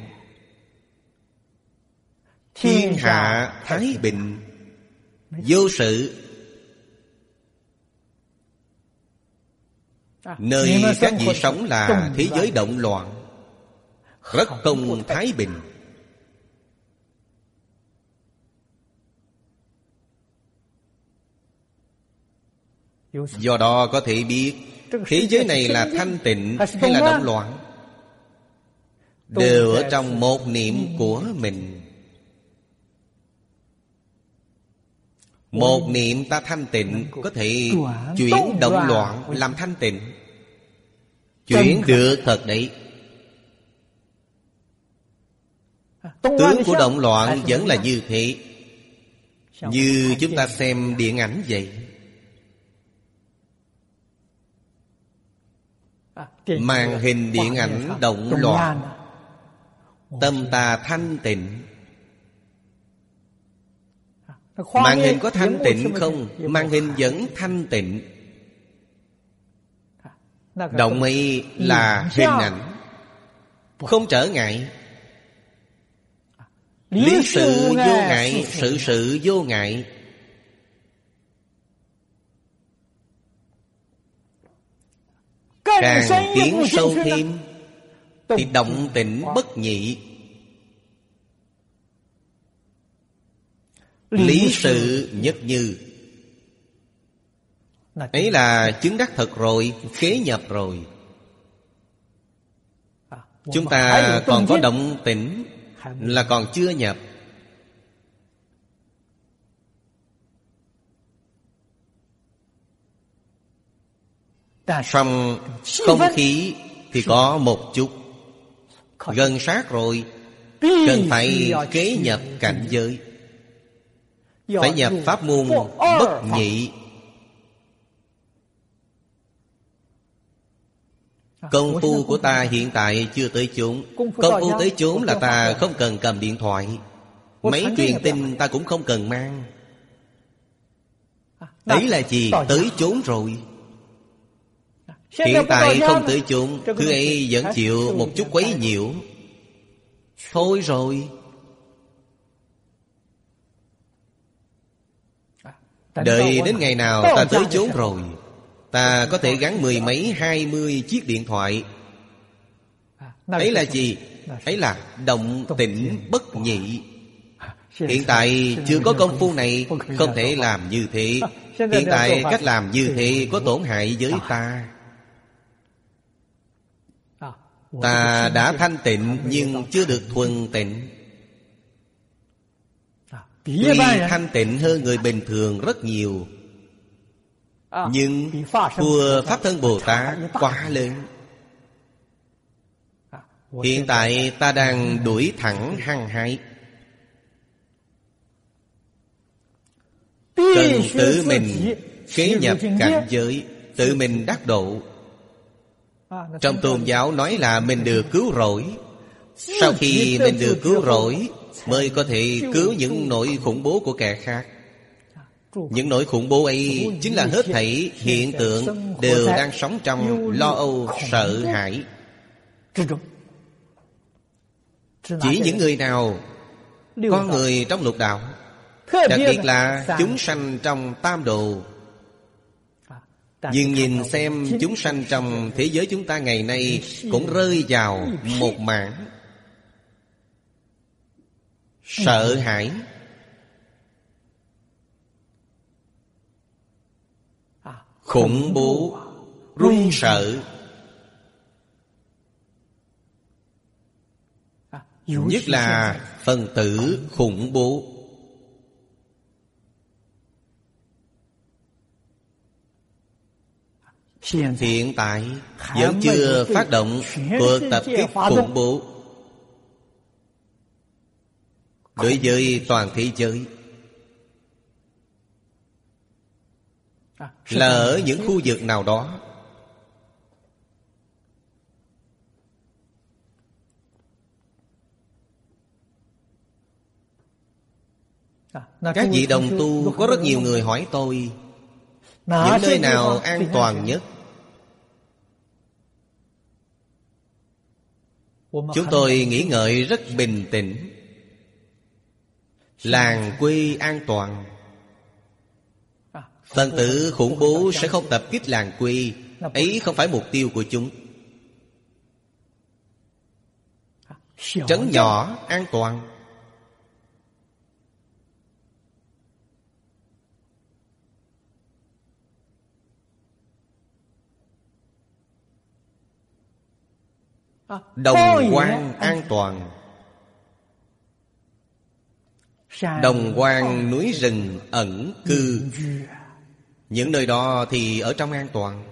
thiên hạ thái bình, vô sự. Nơi các vị sống là thế giới động loạn, rất không thái bình. Do đó có thể biết thế giới này là thanh tịnh hay là động loạn, đều ở trong một niệm của mình. Một niệm ta thanh tịnh có thể chuyển động loạn làm thanh tịnh. Chuyển được thật đấy. Tướng của động loạn vẫn là như thế. Như chúng ta xem điện ảnh vậy. Màn hình điện ảnh động loạn, tâm ta thanh tịnh. Màn hình có thanh tịnh không? Màn hình vẫn thanh tịnh. Động ấy là hình ảnh, không trở ngại. Lý sự vô ngại, sự sự vô ngại. Càng tiến sâu thêm thì động tĩnh bất nhị. Lý sự nhất như. Ấy là chứng đắc thật rồi, khế nhập rồi. Chúng ta còn có động tĩnh là còn chưa nhập. Xong không khí thì có một chút, gần sát rồi. Cần phải kế nhập cảnh giới, phải nhập pháp môn bất nhị. Công phu của ta hiện tại chưa tới chốn. Công phu tới chốn là ta không cần cầm điện thoại. Máy truyền tin ta cũng không cần mang. Ấy là gì? Tới chốn rồi. Hiện tại không tới chốn, thứ ấy vẫn chịu một chút quấy nhiễu. Thôi rồi. Đợi đến ngày nào ta tới chốn rồi, ta có thể gắn 10 mấy 20 chiếc điện thoại. Ấy là gì? Ấy là động tĩnh bất nhị. Hiện tại chưa có công phu này, không thể làm như thế. Hiện tại cách làm như thế có tổn hại với ta. Ta đã thanh tịnh nhưng chưa được thuần tịnh. Tuy thanh tịnh hơn người bình thường rất nhiều, nhưng thua Pháp Thân Bồ Tát quá lớn. Hiện tại ta đang đuổi thẳng hăng hái, cần tự mình kế nhập cảnh giới, tự mình đắc độ. Trong tôn giáo nói là mình được cứu rỗi. Sau khi mình được cứu rỗi mới có thể cứu những nỗi khủng bố của kẻ khác. Những nỗi khủng bố ấy chính là hết thảy hiện tượng đều đang sống trong lo âu sợ hãi. Chỉ những người nào con người trong lục đạo, Đặc biệt là chúng sanh trong tam độ. Nhưng nhìn xem chúng sanh trong thế giới chúng ta ngày nay cũng rơi vào một mảng sợ hãi, khủng bố, run sợ. Nhất là phần tử khủng bố. Hiện tại vẫn chưa phát động cuộc tập kích khủng bố đối với toàn thế giới, là ở những khu vực nào đó. Các vị đồng tu có rất nhiều người hỏi tôi những nơi nào an toàn nhất. Chúng tôi nghĩ ngợi rất bình tĩnh. Làng quê an toàn. Phần tử khủng bố sẽ không tập kích làng quê. Ấy không phải mục tiêu của chúng. Trấn nhỏ an toàn. Đồng Quang an toàn. Đồng Quang núi rừng ẩn cư. Những nơi đó thì ở trong an toàn.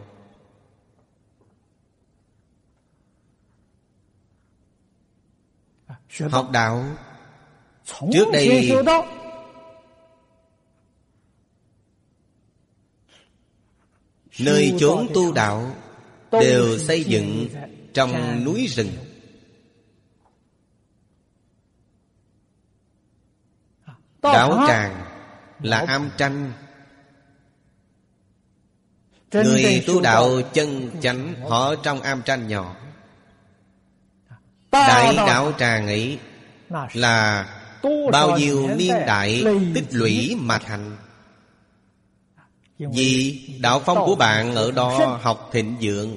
Học đạo trước đây nơi chốn tu đạo đều xây dựng trong núi rừng. Đạo tràng là am tranh. Người tu đạo chân chánh họ trong am tranh nhỏ. Đại đạo tràng ấy là bao nhiêu niên đại tích lũy mà thành. Vì đạo phong của bạn ở đó học thịnh vượng,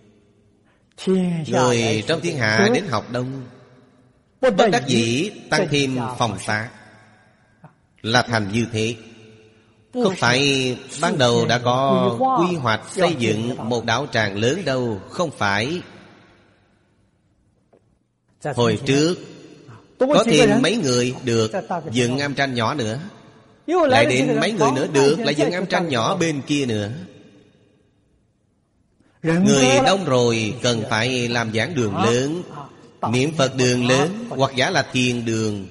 người trong thiên hạ đến học đông, bất đắc dĩ tăng thêm phòng xá, là thành như thế. Không phải ban đầu đã có quy hoạch xây dựng một đạo tràng lớn đâu. Không phải. Hồi trước có thêm mấy người được dựng am tranh nhỏ nữa, lại đến mấy người nữa được lại dựng am tranh nhỏ bên kia nữa. Người đông rồi cần phải làm giảng đường lớn, niệm Phật đường lớn, hoặc giả là thiền đường.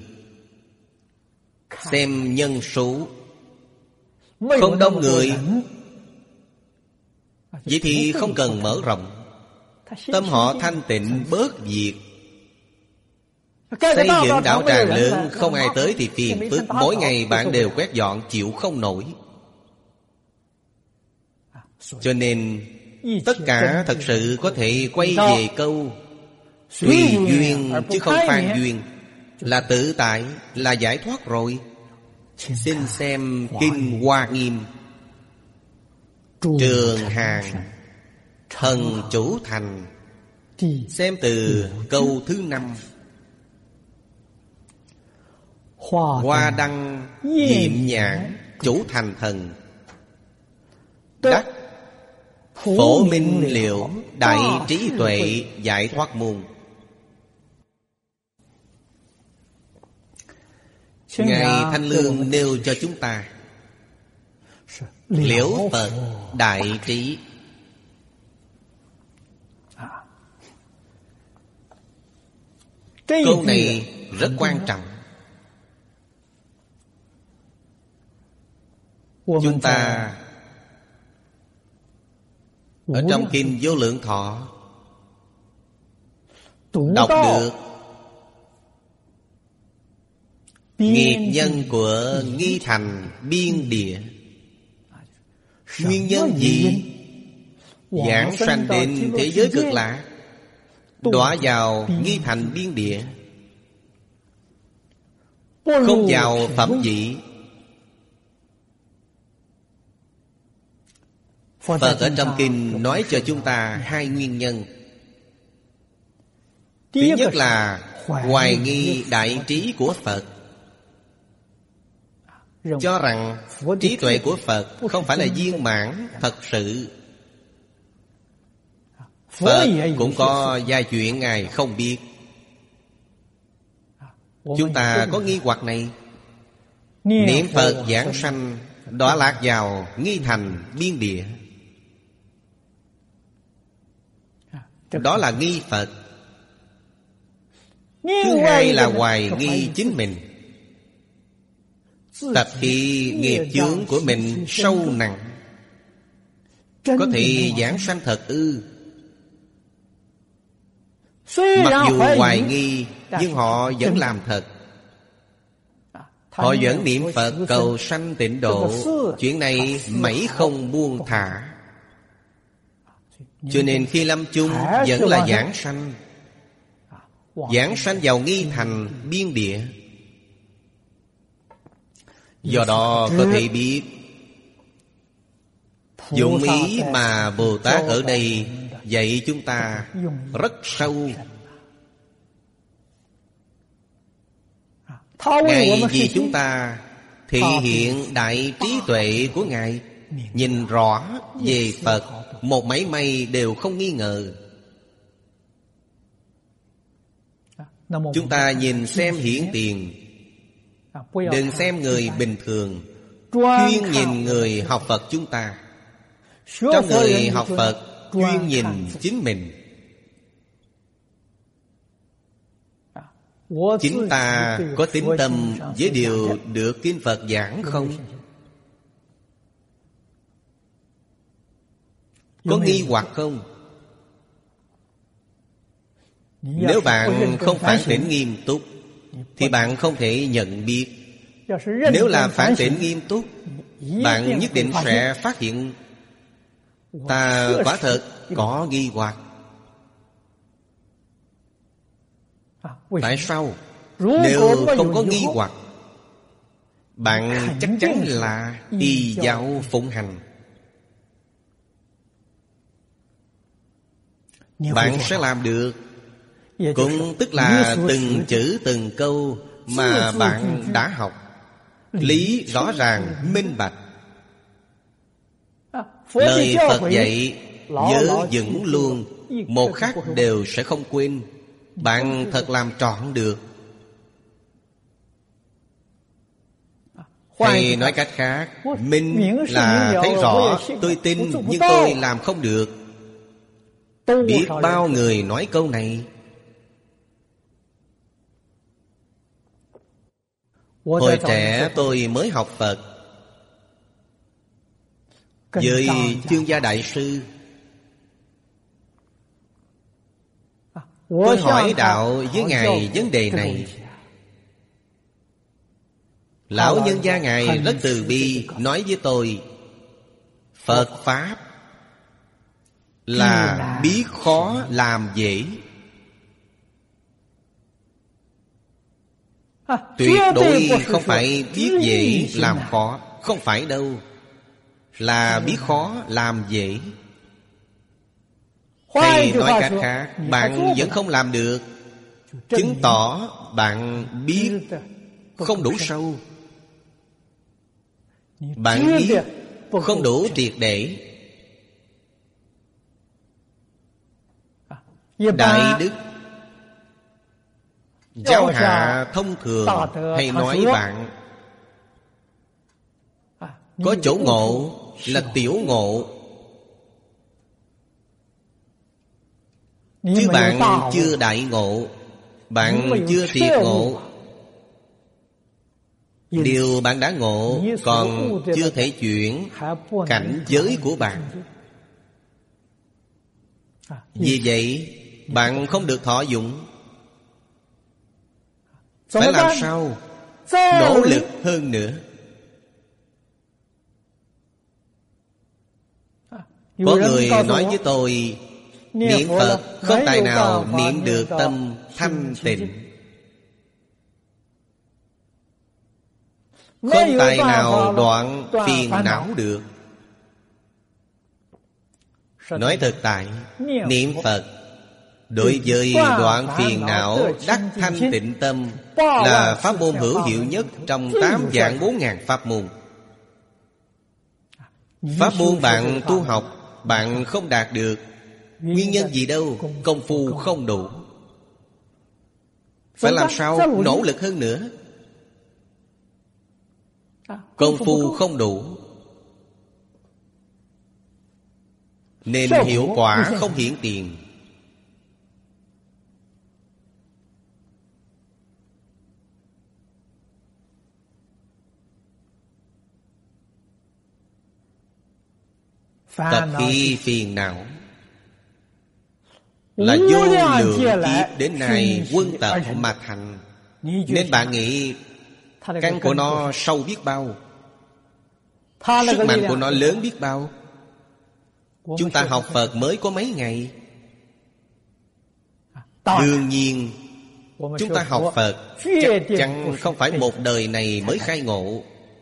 Xem nhân số. Không đông người, vậy thì không cần mở rộng. Tâm họ thanh tịnh bớt việc. Xây dựng đạo tràng lớn, không ai tới thì phiền phức. Mỗi ngày bạn đều quét dọn chịu không nổi. Cho nên tất cả thật sự có thể quay về câu tùy duyên chứ không phan duyên, là tự tại, là giải thoát rồi. Xin xem Kinh Hoa Nghiêm. Trường Hàng Thần Chủ Thành, xem từ câu thứ 5. Hoa đăng diệm nhãn chủ thành thần, đắc phổ minh liệu đại trí tuệ giải thoát môn. Ngài Thanh Lương nêu cho chúng ta liễu Phật đại trí. Câu này rất quan trọng. Chúng ta ở trong Kinh Vô Lượng Thọ đọc được nghiệp nhân của nghi thành biên địa. Nguyên nhân gì? Giảng sanh đến thế giới cực lạ, đọa vào nghi thành biên địa, không vào phẩm vị, Phật ở trong kinh nói cho chúng ta hai nguyên nhân. Thứ nhất là hoài nghi đại trí của Phật, cho rằng trí tuệ của Phật không phải là viên mãn thật sự. Phật cũng có vài chuyện Ngài không biết. Chúng ta có nghi hoặc này. Niệm Phật giảng sanh, đọa lạc vào nghi thành biên địa. Đó là nghi Phật. Thứ hai là hoài nghi chính mình. Tập khí nghiệp chướng của mình sâu nặng, có thể giảng sanh thật ư? Mặc dù hoài nghi, nhưng họ vẫn làm thật. Họ vẫn niệm Phật cầu sanh tịnh độ. Chuyện này mảy không buông thả. Cho nên khi lâm chung vẫn là giảng sanh. Giảng sanh vào nghi thành biên địa. Do đó có thể biết dụng ý mà Bồ Tát ở đây dạy chúng ta rất sâu. Ngài vì chúng ta thể hiện đại trí tuệ của Ngài, nhìn rõ về Phật, một mảy may đều không nghi ngờ. Chúng ta nhìn xem hiển tiền, đừng xem người bình thường, chuyên nhìn người học Phật chúng ta. Trong người học Phật chuyên nhìn chính mình. Chính ta có tín tâm với điều được Kinh Phật giảng không? Có nghi hoặc không? Nếu bạn không phản tỉnh nghiêm túc thì bạn không thể nhận biết. Nếu là phản tỉnh nghiêm túc, bạn nhất định sẽ phát hiện ta quả thật có nghi hoặc. Tại sao? Nếu không có nghi hoặc, bạn chắc chắn là y giáo phụng hành. Bạn sẽ làm được. Cũng tức là từng chữ từng câu mà bạn đã học, lý rõ ràng minh bạch. Lời Phật dạy nhớ vững luôn, một khắc đều sẽ không quên. Bạn thật làm trọn được. Hay nói cách khác, minh là thấy rõ, tôi tin nhưng tôi làm không được. Biết bao người nói câu này. Hồi trẻ tôi mới học Phật với Chương Gia Đại Sư. Tôi hỏi đạo với Ngài vấn đề này. Lão nhân gia Ngài rất từ bi, nói với tôi: Phật Pháp là biết khó làm dễ. Tuyệt đối không phải biết dễ làm khó. Không phải đâu, là biết khó làm dễ. Hay nói cách khác, bạn vẫn không làm được, chứng tỏ bạn biết không đủ sâu. Bạn biết không đủ triệt để. Đại đức, giáo hạ thông thường hay nói bạn có chỗ ngộ là tiểu ngộ, chứ bạn chưa đại ngộ, bạn chưa triệt ngộ. Điều bạn đã ngộ còn chưa thể chuyển cảnh giới của bạn. Vì vậy bạn không được thọ dụng. Phải làm sao? Nỗ lực hơn nữa. Có người nói với tôi, niệm Phật không tài nào niệm được tâm thanh tịnh, không tài nào đoạn phiền não được. Nói thực tại, niệm Phật đối với đoạn phiền não đắc thanh tịnh tâm là pháp môn hữu hiệu nhất trong 8 vạn 4.000 pháp môn. Pháp môn bạn tu học, bạn không đạt được. Nguyên nhân gì đâu? Công phu không đủ. Phải làm sao nỗ lực hơn nữa. Công phu không đủ nên hiệu quả không hiển tiền. Tập khí phiền não là vô lượng kiếp đến nay quân tập mà thành. Nên bạn nghĩ căn của nó sâu biết bao, sức mạnh của nó lớn biết bao. Chúng ta học Phật mới có mấy ngày. Đương nhiên chúng ta học Phật chắc chắn không phải một đời này mới khai ngộ,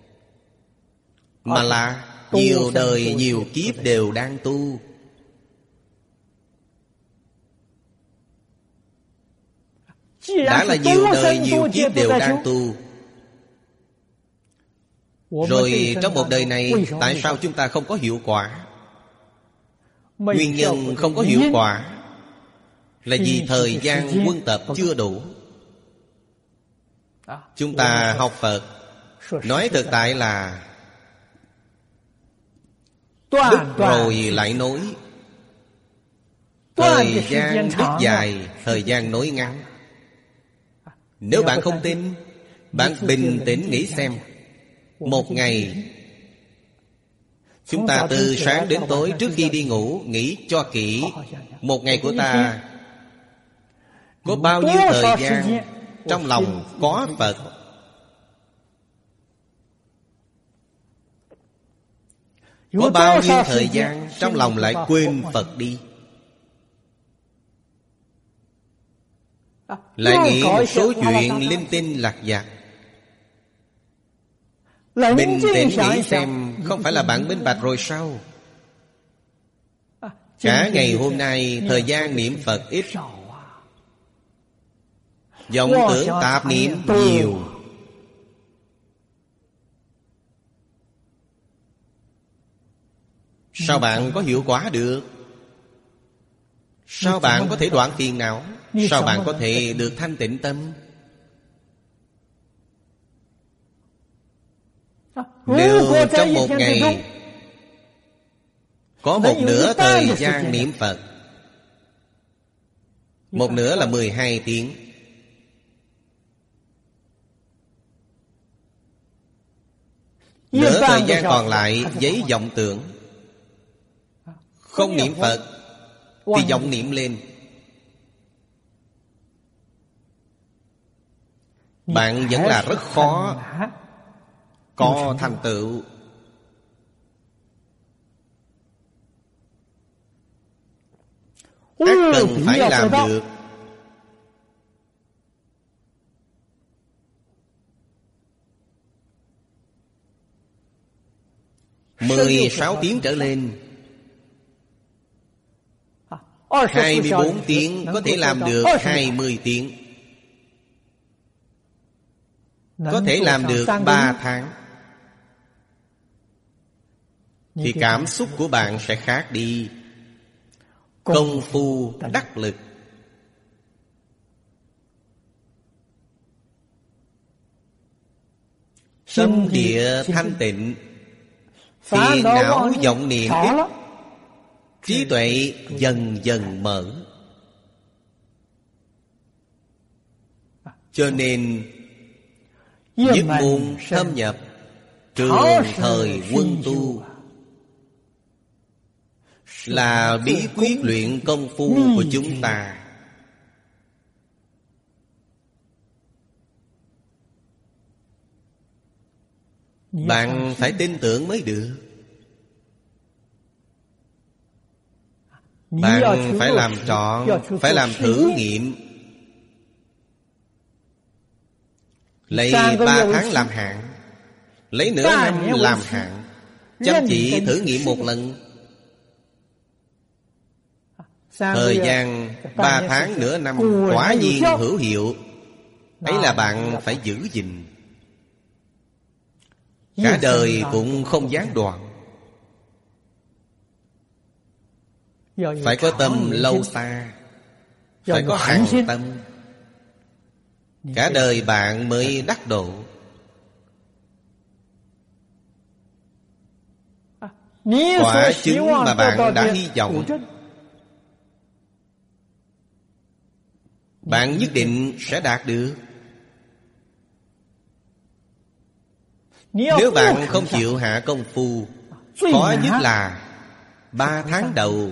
mà là nhiều đời nhiều kiếp đều đang tu. Đã là nhiều đời nhiều kiếp đều đang tu rồi, trong một đời này tại sao chúng ta không có hiệu quả? Nguyên nhân không có hiệu quả là vì thời gian quân tập chưa đủ. Chúng ta học Phật, nói thực tại là đứt rồi lại nối. Thời gian đứt dài, thời gian nối ngắn. Nếu bạn không tin, bạn bình tĩnh nghĩ xem. Một ngày chúng ta từ sáng đến tối trước khi đi ngủ nghĩ cho kỹ. Một ngày của ta có bao nhiêu thời gian trong lòng có Phật? Có bao nhiêu thời gian trong lòng lại quên Phật đi? Lại nghĩ một số chuyện linh tinh lạc vặt. Bình tĩnh nghĩ xem, không phải là bạn minh bạch rồi sao? Cả ngày hôm nay thời gian niệm Phật ít, vọng tưởng tạp niệm nhiều. Sao bạn có hiệu quả được? Sao bạn có thể đoạn phiền não? Sao bạn có thể được thanh tịnh tâm? Nếu trong một ngày có một nửa thời gian niệm Phật, một nửa là 12 tiếng, nửa thời gian còn lại giấy vọng tưởng. Không niệm Phật thì vọng niệm lên. Bạn vẫn là rất khó có thành tựu. Ác cần phải làm được. Mười 16 tiếng trở lên, 24 tiếng có thể làm được 20 tiếng, có thể làm được 3 tháng, thì cảm xúc của bạn sẽ khác đi. Công phu đắc lực. Tâm địa thanh tịnh, phiền não vọng niệm ít, trí tuệ dần dần mở. Cho nên nhất môn thâm nhập, trường thời quân tu là bí quyết luyện công phu của chúng ta. Bạn phải tin tưởng mới được. Bạn phải làm trọn, phải làm thử nghiệm. Lấy 3 tháng làm hạn, lấy nửa năm làm hạn. Chăm chỉ thử nghiệm một lần. Thời gian 3 tháng nửa năm quả nhiên hữu hiệu. Ấy là bạn phải giữ gìn, cả đời cũng không gián đoạn. Phải có tâm lâu xa, phải có hằng tâm, cả đời bạn mới đắc độ. Quả chứng mà bạn đã hy vọng, bạn nhất định sẽ đạt được. Nếu bạn không chịu hạ công phu, khó nhất là 3 tháng đầu.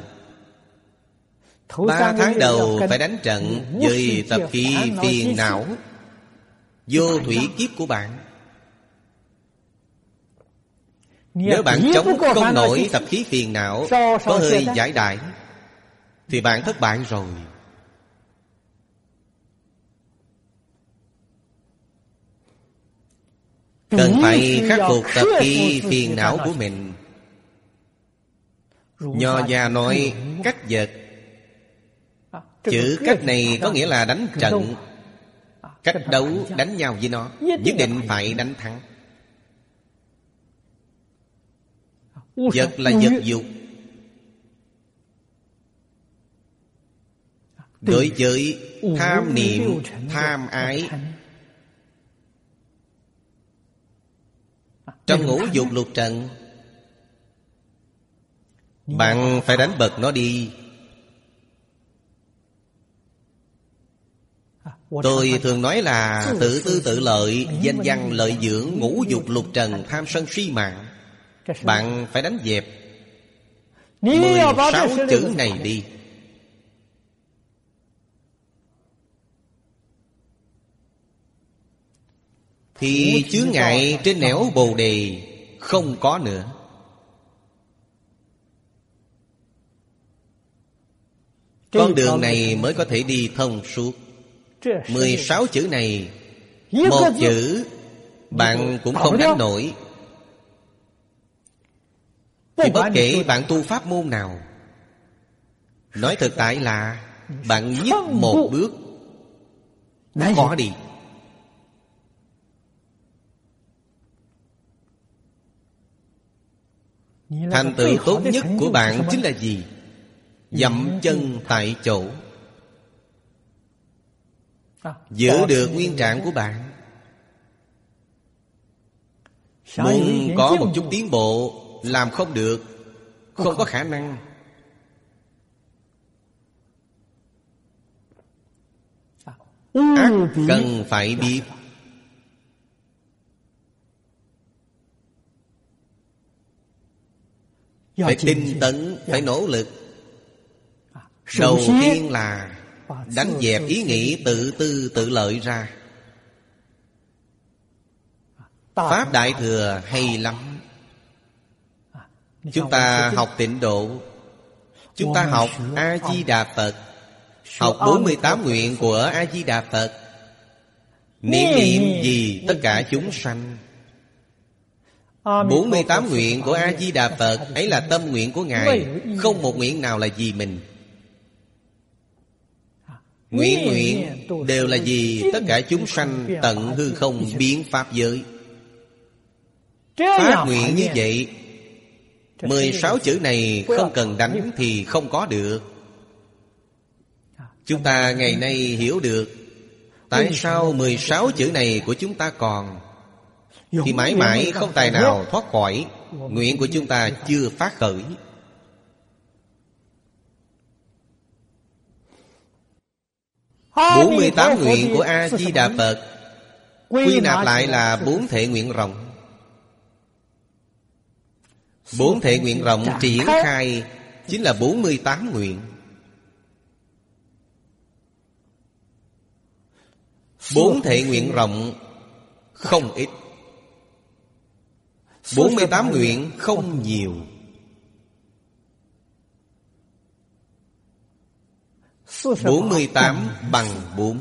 3 tháng đầu phải đánh trận với tập khí phiền não, vô thủy kiếp của bạn. Nếu bạn chống không nổi tập khí phiền não, có hơi giải đãi, thì bạn thất bại rồi. Cần phải khắc phục tập khí phiền não của mình. Nho gia nói cách vật. Chữ cách này có nghĩa là đánh trận, cách đấu đánh nhau với nó, nhất định phải đánh thắng. Vật là vật dục. Đối với tham niệm, tham ái, trong ngũ dục lục trần, bạn phải đánh bật nó đi. Tôi thường nói là tự tư tự lợi, danh văn lợi dưỡng, ngũ dục lục trần, tham sân si mạng. Bạn phải đánh dẹp 16 chữ này đi. Thì chướng ngại trên nẻo Bồ Đề không có nữa. Con đường này mới có thể đi thông suốt. 16 chữ này, một chữ bạn cũng không đánh nổi, thì bất kể bạn tu pháp môn nào, nói thực tại là bạn nhích một bước khó đi. Thành tựu tốt nhất của bạn chính là gì? Dậm chân tại chỗ, giữ được nguyên trạng của bạn. Muốn có một chút tiến bộ, làm không được, không có khả năng. Ác cần phải biết. Phải tinh tấn, phải nỗ lực. Đầu tiên là đánh dẹp ý nghĩ tự tư tự lợi ra. Pháp Đại Thừa hay lắm. Chúng ta học Tịnh Độ, chúng ta học A-di-đà Phật, học 48 nguyện của A-di-đà Phật. Niệm gì tất cả chúng sanh. 48 nguyện của A-di-đà Phật ấy là tâm nguyện của Ngài, không một nguyện nào là vì mình. Nguyện đều là vì tất cả chúng sanh tận hư không biến pháp giới. Phát nguyện như vậy, 16 chữ này không cần đánh thì không có được. Chúng ta ngày nay hiểu được tại sao 16 chữ này của chúng ta còn, thì mãi mãi không tài nào thoát khỏi. Nguyện của chúng ta chưa phát khởi. Bốn 48 nguyện của A-di-đà Phật quy nạp lại là 4 thệ nguyện rộng. 4 thệ nguyện rộng triển khai chính là 48 nguyện. 4 thệ nguyện rộng không ít, 48 nguyện không nhiều. 48 bằng 4.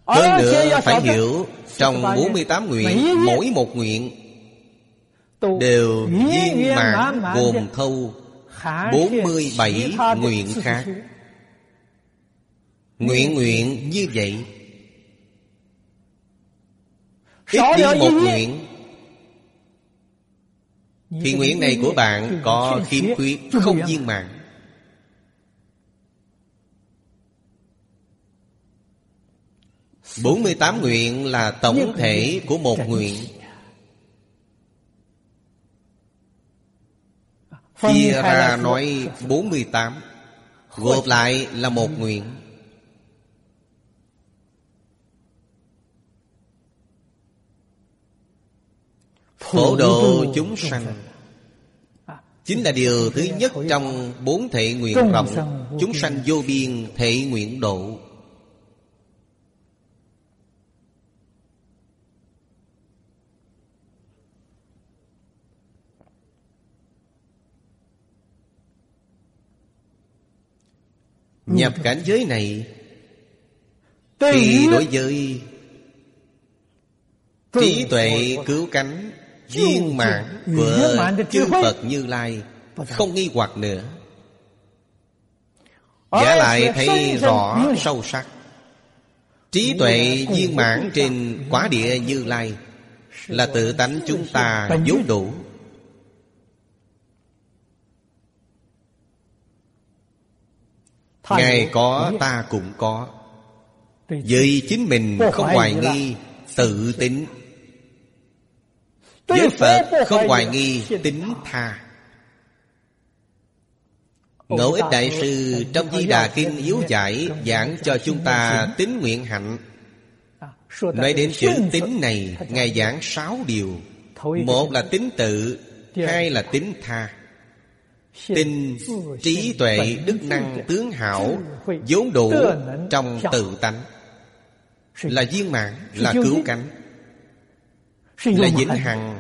Hơn nữa phải hiểu trong 48 nguyện, mỗi một nguyện đều viên mãn gồm thâu 47 nguyện khác. Nguyện như vậy, ít đi một nguyện thì nguyện này của bạn có khiếm khuyết, không viên mãn. – 48 nguyện là tổng thể của một nguyện. Chia ra nói 48, gộp lại là một nguyện. Phổ độ chúng sanh chính là điều thứ nhất trong 4 thệ nguyện rộng. Chúng sanh vô biên thệ nguyện độ. Nhập cảnh giới này thì đối với trí tuệ cứu cánh viên mãn của chư Phật Như Lai không nghi hoặc nữa. Giả lại thấy rõ sâu sắc. Trí tuệ viên mãn trên quả địa Như Lai là tự tánh chúng ta vốn đủ. Ngài có, ta cũng có. Với chính mình không hoài nghi, tự tính. Với Phật không hoài nghi, tính tha. Ngẫu Ích Đại Sư trong Di Đà Kinh yếu giải giảng cho chúng ta tín nguyện hạnh. Nói đến chữ tín này, Ngài giảng 6 điều. Một là tín tự, hai là tín tha. Tin trí tuệ đức năng tướng hảo vốn đủ trong tự tánh, là viên mãn, là cứu cánh, là vĩnh hằng.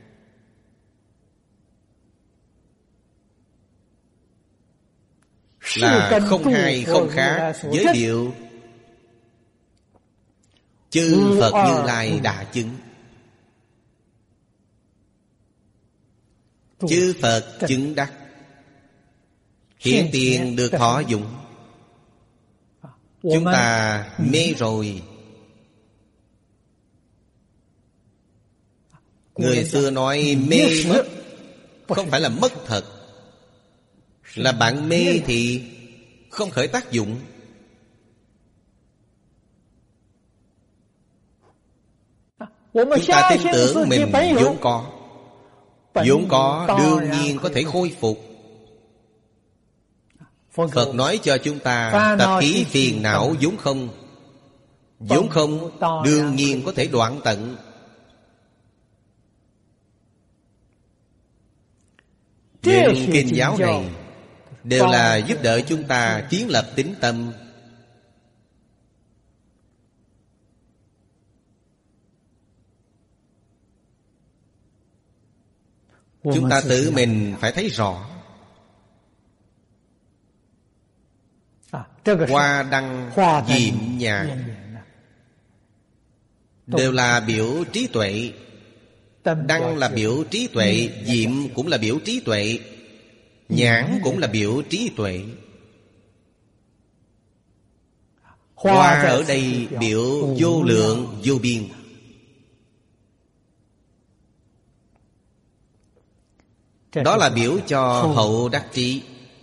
Là không hai không khác với điều chư Phật Như Lai đã chứng. Chư Phật chứng đắc, hiện tiền được thọ dụng. Chúng ta mê rồi. Người xưa nói mê mất, không phải là mất thật. Là bạn mê thì không khởi tác dụng. Chúng ta tin tưởng mình vốn có. Vốn có đương nhiên có thể khôi phục. Phật nói cho chúng ta tập khí phiền não vốn không. Vốn không đương nhiên có thể đoạn tận. Những kinh giáo này đều là giúp đỡ chúng ta kiến lập tín tâm. Chúng ta tự mình phải thấy rõ. Hoa đăng diệm nhàn đều là biểu trí tuệ. Đăng là biểu trí tuệ, diệm cũng là biểu trí tuệ, nhãn cũng là biểu trí tuệ. Hoa ở đây biểu vô lượng vô biên. Đó là biểu cho hậu đắc trí.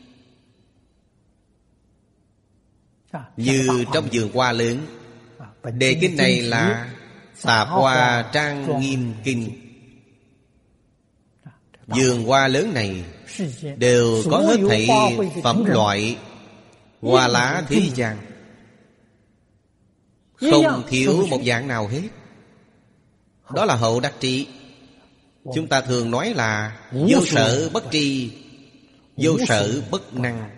Như trong vườn hoa lớn, đề kinh này là Tạp Hoa Trang Nghiêm Kinh. Vườn hoa lớn này đều có hết thảy phẩm loại hoa lá thế gian, không thiếu một dạng nào hết. Đó là hậu đắc trí. Chúng ta thường nói là vô sở bất tri, vô sở bất năng.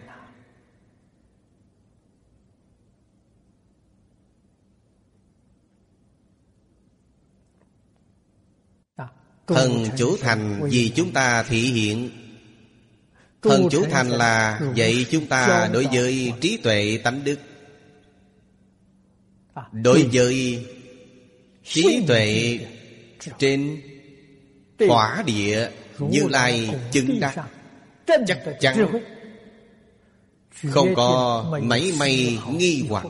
Thần chủ thành vì chúng ta thị hiện. Thần chủ thành là dạy chúng ta đối với trí tuệ tánh đức. Đối với trí tuệ trên quả địa Như Lai chứng đắc, chắc chắn không có mảy may nghi hoặc.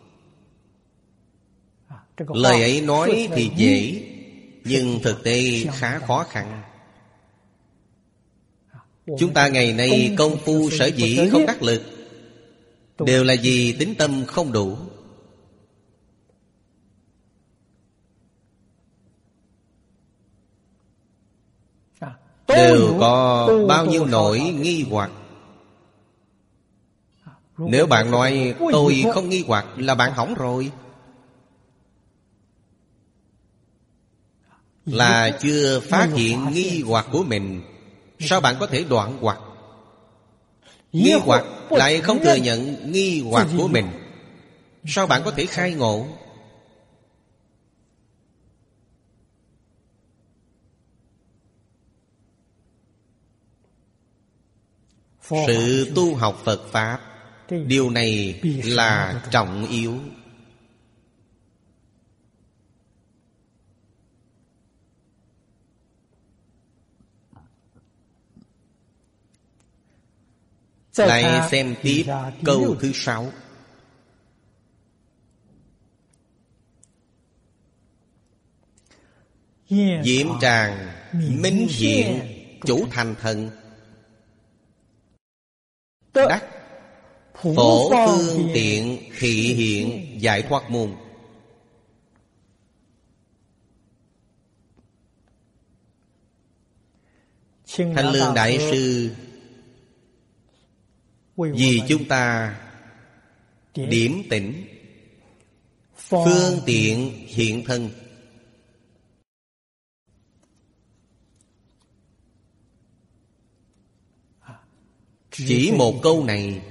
Lời ấy nói thì dễ, nhưng thực tế khá khó khăn. Chúng ta ngày nay công phu sở dĩ không đắc lực, đều là vì tín tâm không đủ. Đều có bao nhiêu nỗi nghi hoặc. Nếu bạn nói tôi không nghi hoặc là bạn hỏng rồi, là chưa phát hiện nghi hoặc của mình. Sao bạn có thể đoạn hoặc? Nghi hoặc lại không thừa nhận nghi hoặc của mình, sao bạn có thể khai ngộ? Sự tu học Phật Pháp, điều này là trọng yếu. Lại xem tiếp câu thứ 6. Diễm tràng minh hiện chủ thành thần, đắc phổ phương tiện thị hiện giải thoát môn. Thanh Lương Đại Sư vì chúng ta điểm tỉnh, phương tiện hiện thân. Chỉ một câu này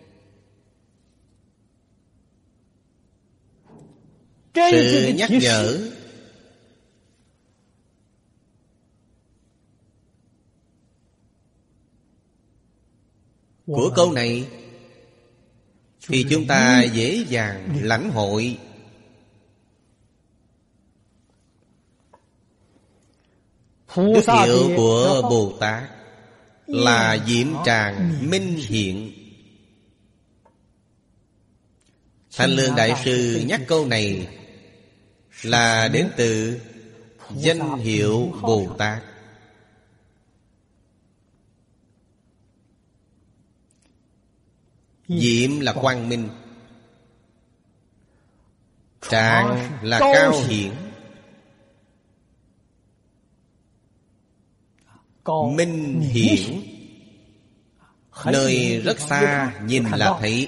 sự nhắc nhở của câu này thì chúng ta dễ dàng lãnh hội. Đức hiệu của Bồ Tát là diễm tràng minh hiện. Thanh Lương Đại Sư nhắc câu này là đến từ danh hiệu Bồ Tát. Diệm là quang minh, tràng là cao hiển, minh hiển nơi rất xa nhìn là thấy.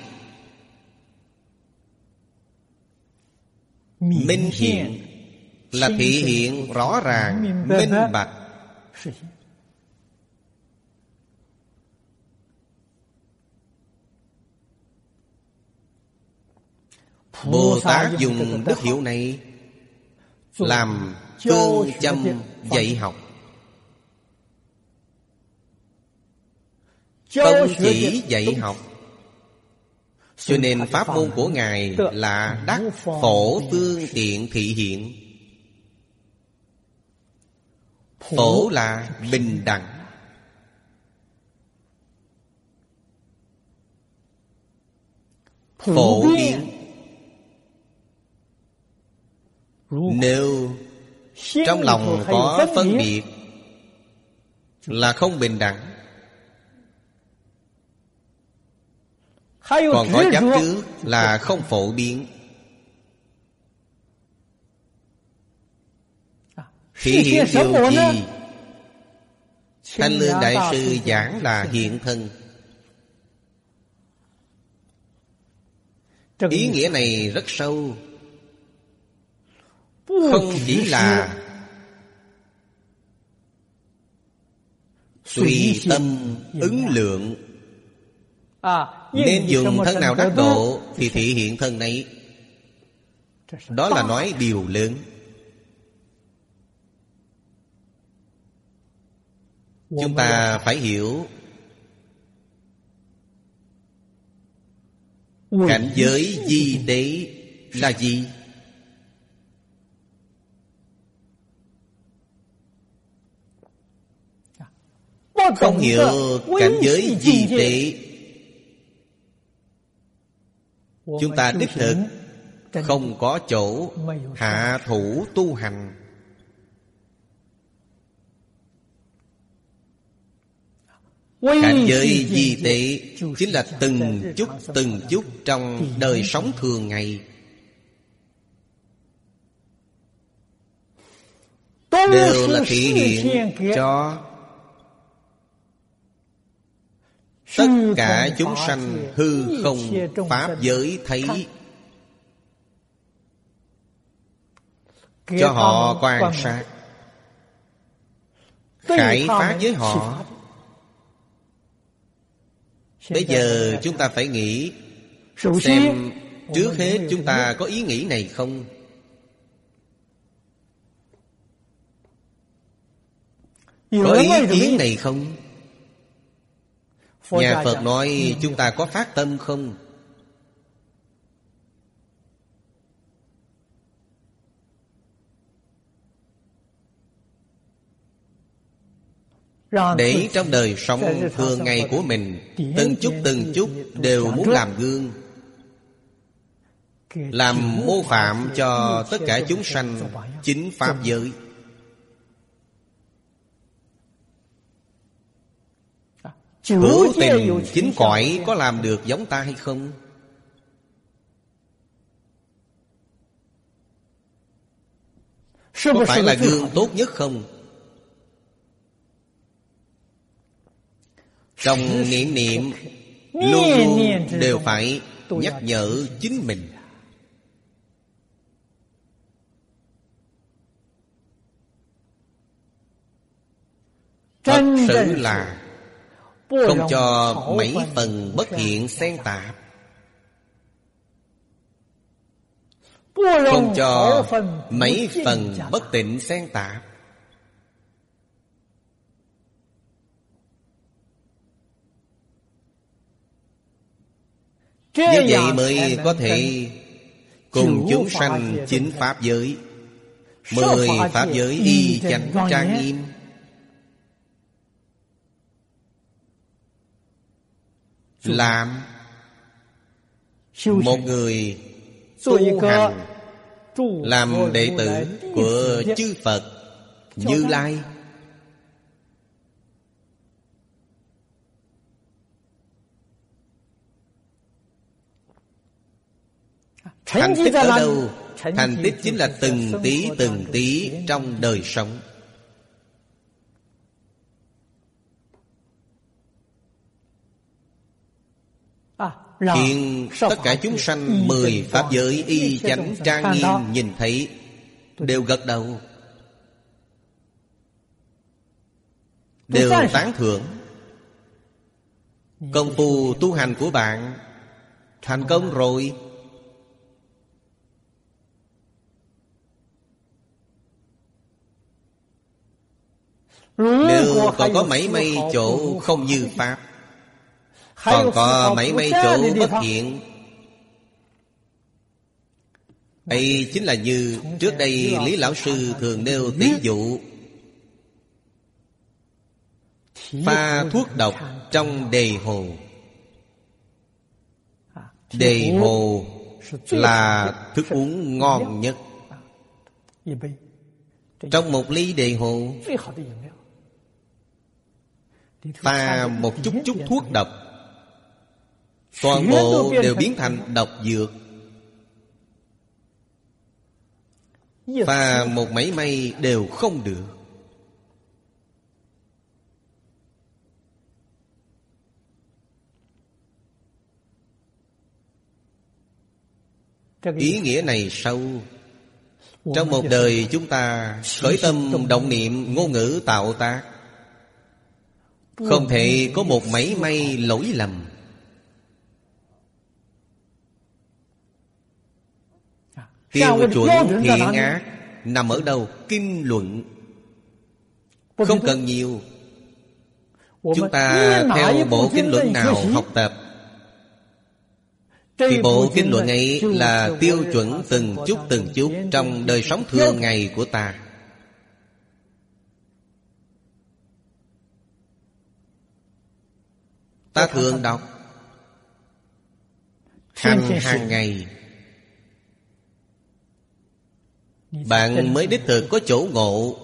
Minh hiển là thể hiện rõ ràng minh bạch. Bồ Tát dùng đức hiệu này làm phương châm dạy học, tông chỉ dạy học. Cho nên pháp môn của Ngài là đắc phổ phương tiện thị hiện. Phổ là bình đẳng, phổ biến. Nếu trong lòng có phân biệt là không bình đẳng. Còn có chấp trước là không phổ biến. Thể hiện điều gì? Thanh Lương Đại Sư giảng là hiện thân. Ý nghĩa này rất sâu, không chỉ là tùy tâm ứng lượng, nên dùng thân nào đắc độ thì thể hiện thân ấy. Đó là nói điều lớn. Chúng ta phải hiểu cảnh giới di tế là gì? Không hiểu cảnh giới gì tệ, chúng ta đích thực không có chỗ hạ thủ tu hành. Cảnh giới di tệ chính là từng chút trong đời sống thường ngày, đều là thể hiện cho tất cả chúng sanh hư không pháp giới thấy, cho họ quan sát, khải phá với họ. Bây giờ chúng ta phải nghĩ xem trước hết chúng ta có ý nghĩ này không? Có ý kiến này không? Nhà Phật nói chúng ta có phát tâm không? Để trong đời sống thường ngày của mình, từng chút đều muốn làm gương, làm mô phạm cho tất cả chúng sanh chính pháp giới. Hữu tình chính cõi có làm được giống ta hay không? Có phải là gương tốt nhất không? Trong niệm luôn luôn đều phải nhắc nhở chính mình. Thật sự là không cho mấy phần bất hiện xen tạp, không cho mấy phần bất tịnh xen tạp. Như vậy mới có thể cùng chúng sanh chính pháp giới, 10 pháp giới y chánh trang nghiêm. Làm một người tu hành, làm đệ tử của chư Phật Như Lai, thành tích ở đâu? Thành tích chính là từng tí trong đời sống. Khiến tất cả chúng sanh 10 pháp giới y chánh trang nghiêm nhìn thấy, đều gật đầu, đều tán thưởng. Công phu tu hành của bạn thành công rồi. Nếu còn có mấy chỗ không như pháp, còn có mấy chỗ bất thiện, ấy chính là như trước đây Lý Lão Sư thường nêu ví dụ, pha thuốc độc trong đề hồ. Đề hồ là thức uống ngon nhất. Trong một ly đề hồ pha một chút thuốc độc, toàn bộ đều biến thành độc dược. Pha một mảy may đều không được. Ý nghĩa này sâu. Trong một đời chúng ta khởi tâm động niệm, ngôn ngữ tạo tác, không thể có một mảy may lỗi lầm. Tiêu chuẩn thiện ác nằm ở đâu? Kinh luận. Không cần nhiều. Chúng ta theo bộ kinh luận nào học tập, Thì bộ kinh luận ấy là tiêu chuẩn từng chút trong đời sống thường ngày của ta. Ta thường đọc, hành hàng ngày, bạn mới đích thực có chỗ ngộ.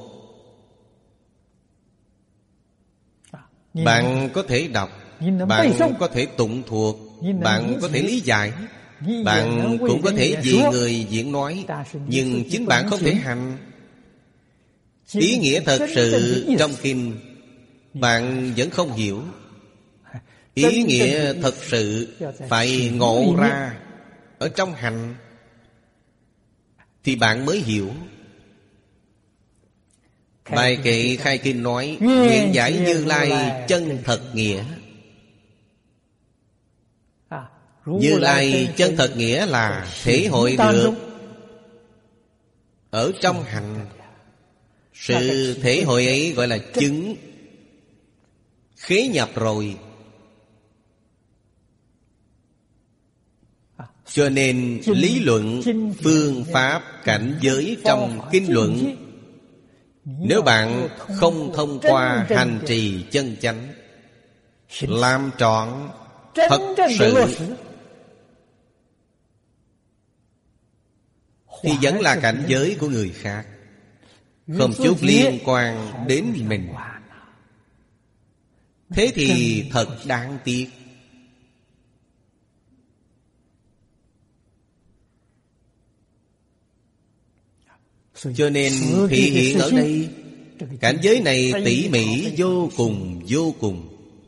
Bạn có thể đọc, bạn có thể tụng thuộc, bạn có thể lý giải, bạn cũng có thể vì người diễn nói, nhưng chính bạn không thể hành. Ý nghĩa thật sự trong kinh bạn vẫn không hiểu. Ý nghĩa thật sự phải ngộ ra ở trong hành thì bạn mới hiểu. Bài kệ khai kinh nói nguyện giải Như Lai chân thật nghĩa. Như Lai chân thật nghĩa là thể hội được ở trong hành. Sự thể hội ấy gọi là chứng, khế nhập rồi. Cho nên lý luận, phương pháp, cảnh giới trong kinh luận, nếu bạn không thông qua hành trì chân chánh, làm trọn thật sự, thì vẫn là cảnh giới của người khác, không chút liên quan đến mình. Thế thì thật đáng tiếc. Cho nên thị hiện ở đây, cảnh giới này tỉ mỉ vô cùng vô cùng.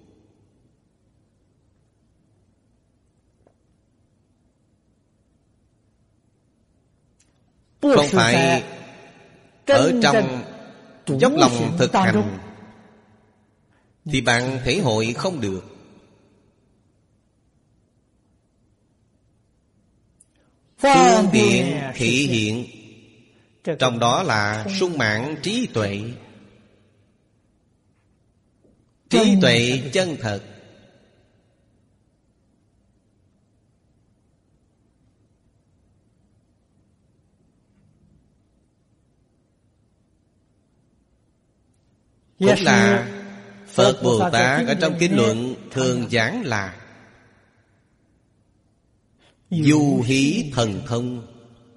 Không phải ở trong dốc lòng thực hành thì bạn thể hội không được. Phương tiện thị hiện, trong đó là sung mãn trí tuệ. Trí tuệ chân thật. Cũng là Phật Bồ Tát ở trong kinh luận thường giảng là du hí thần thông.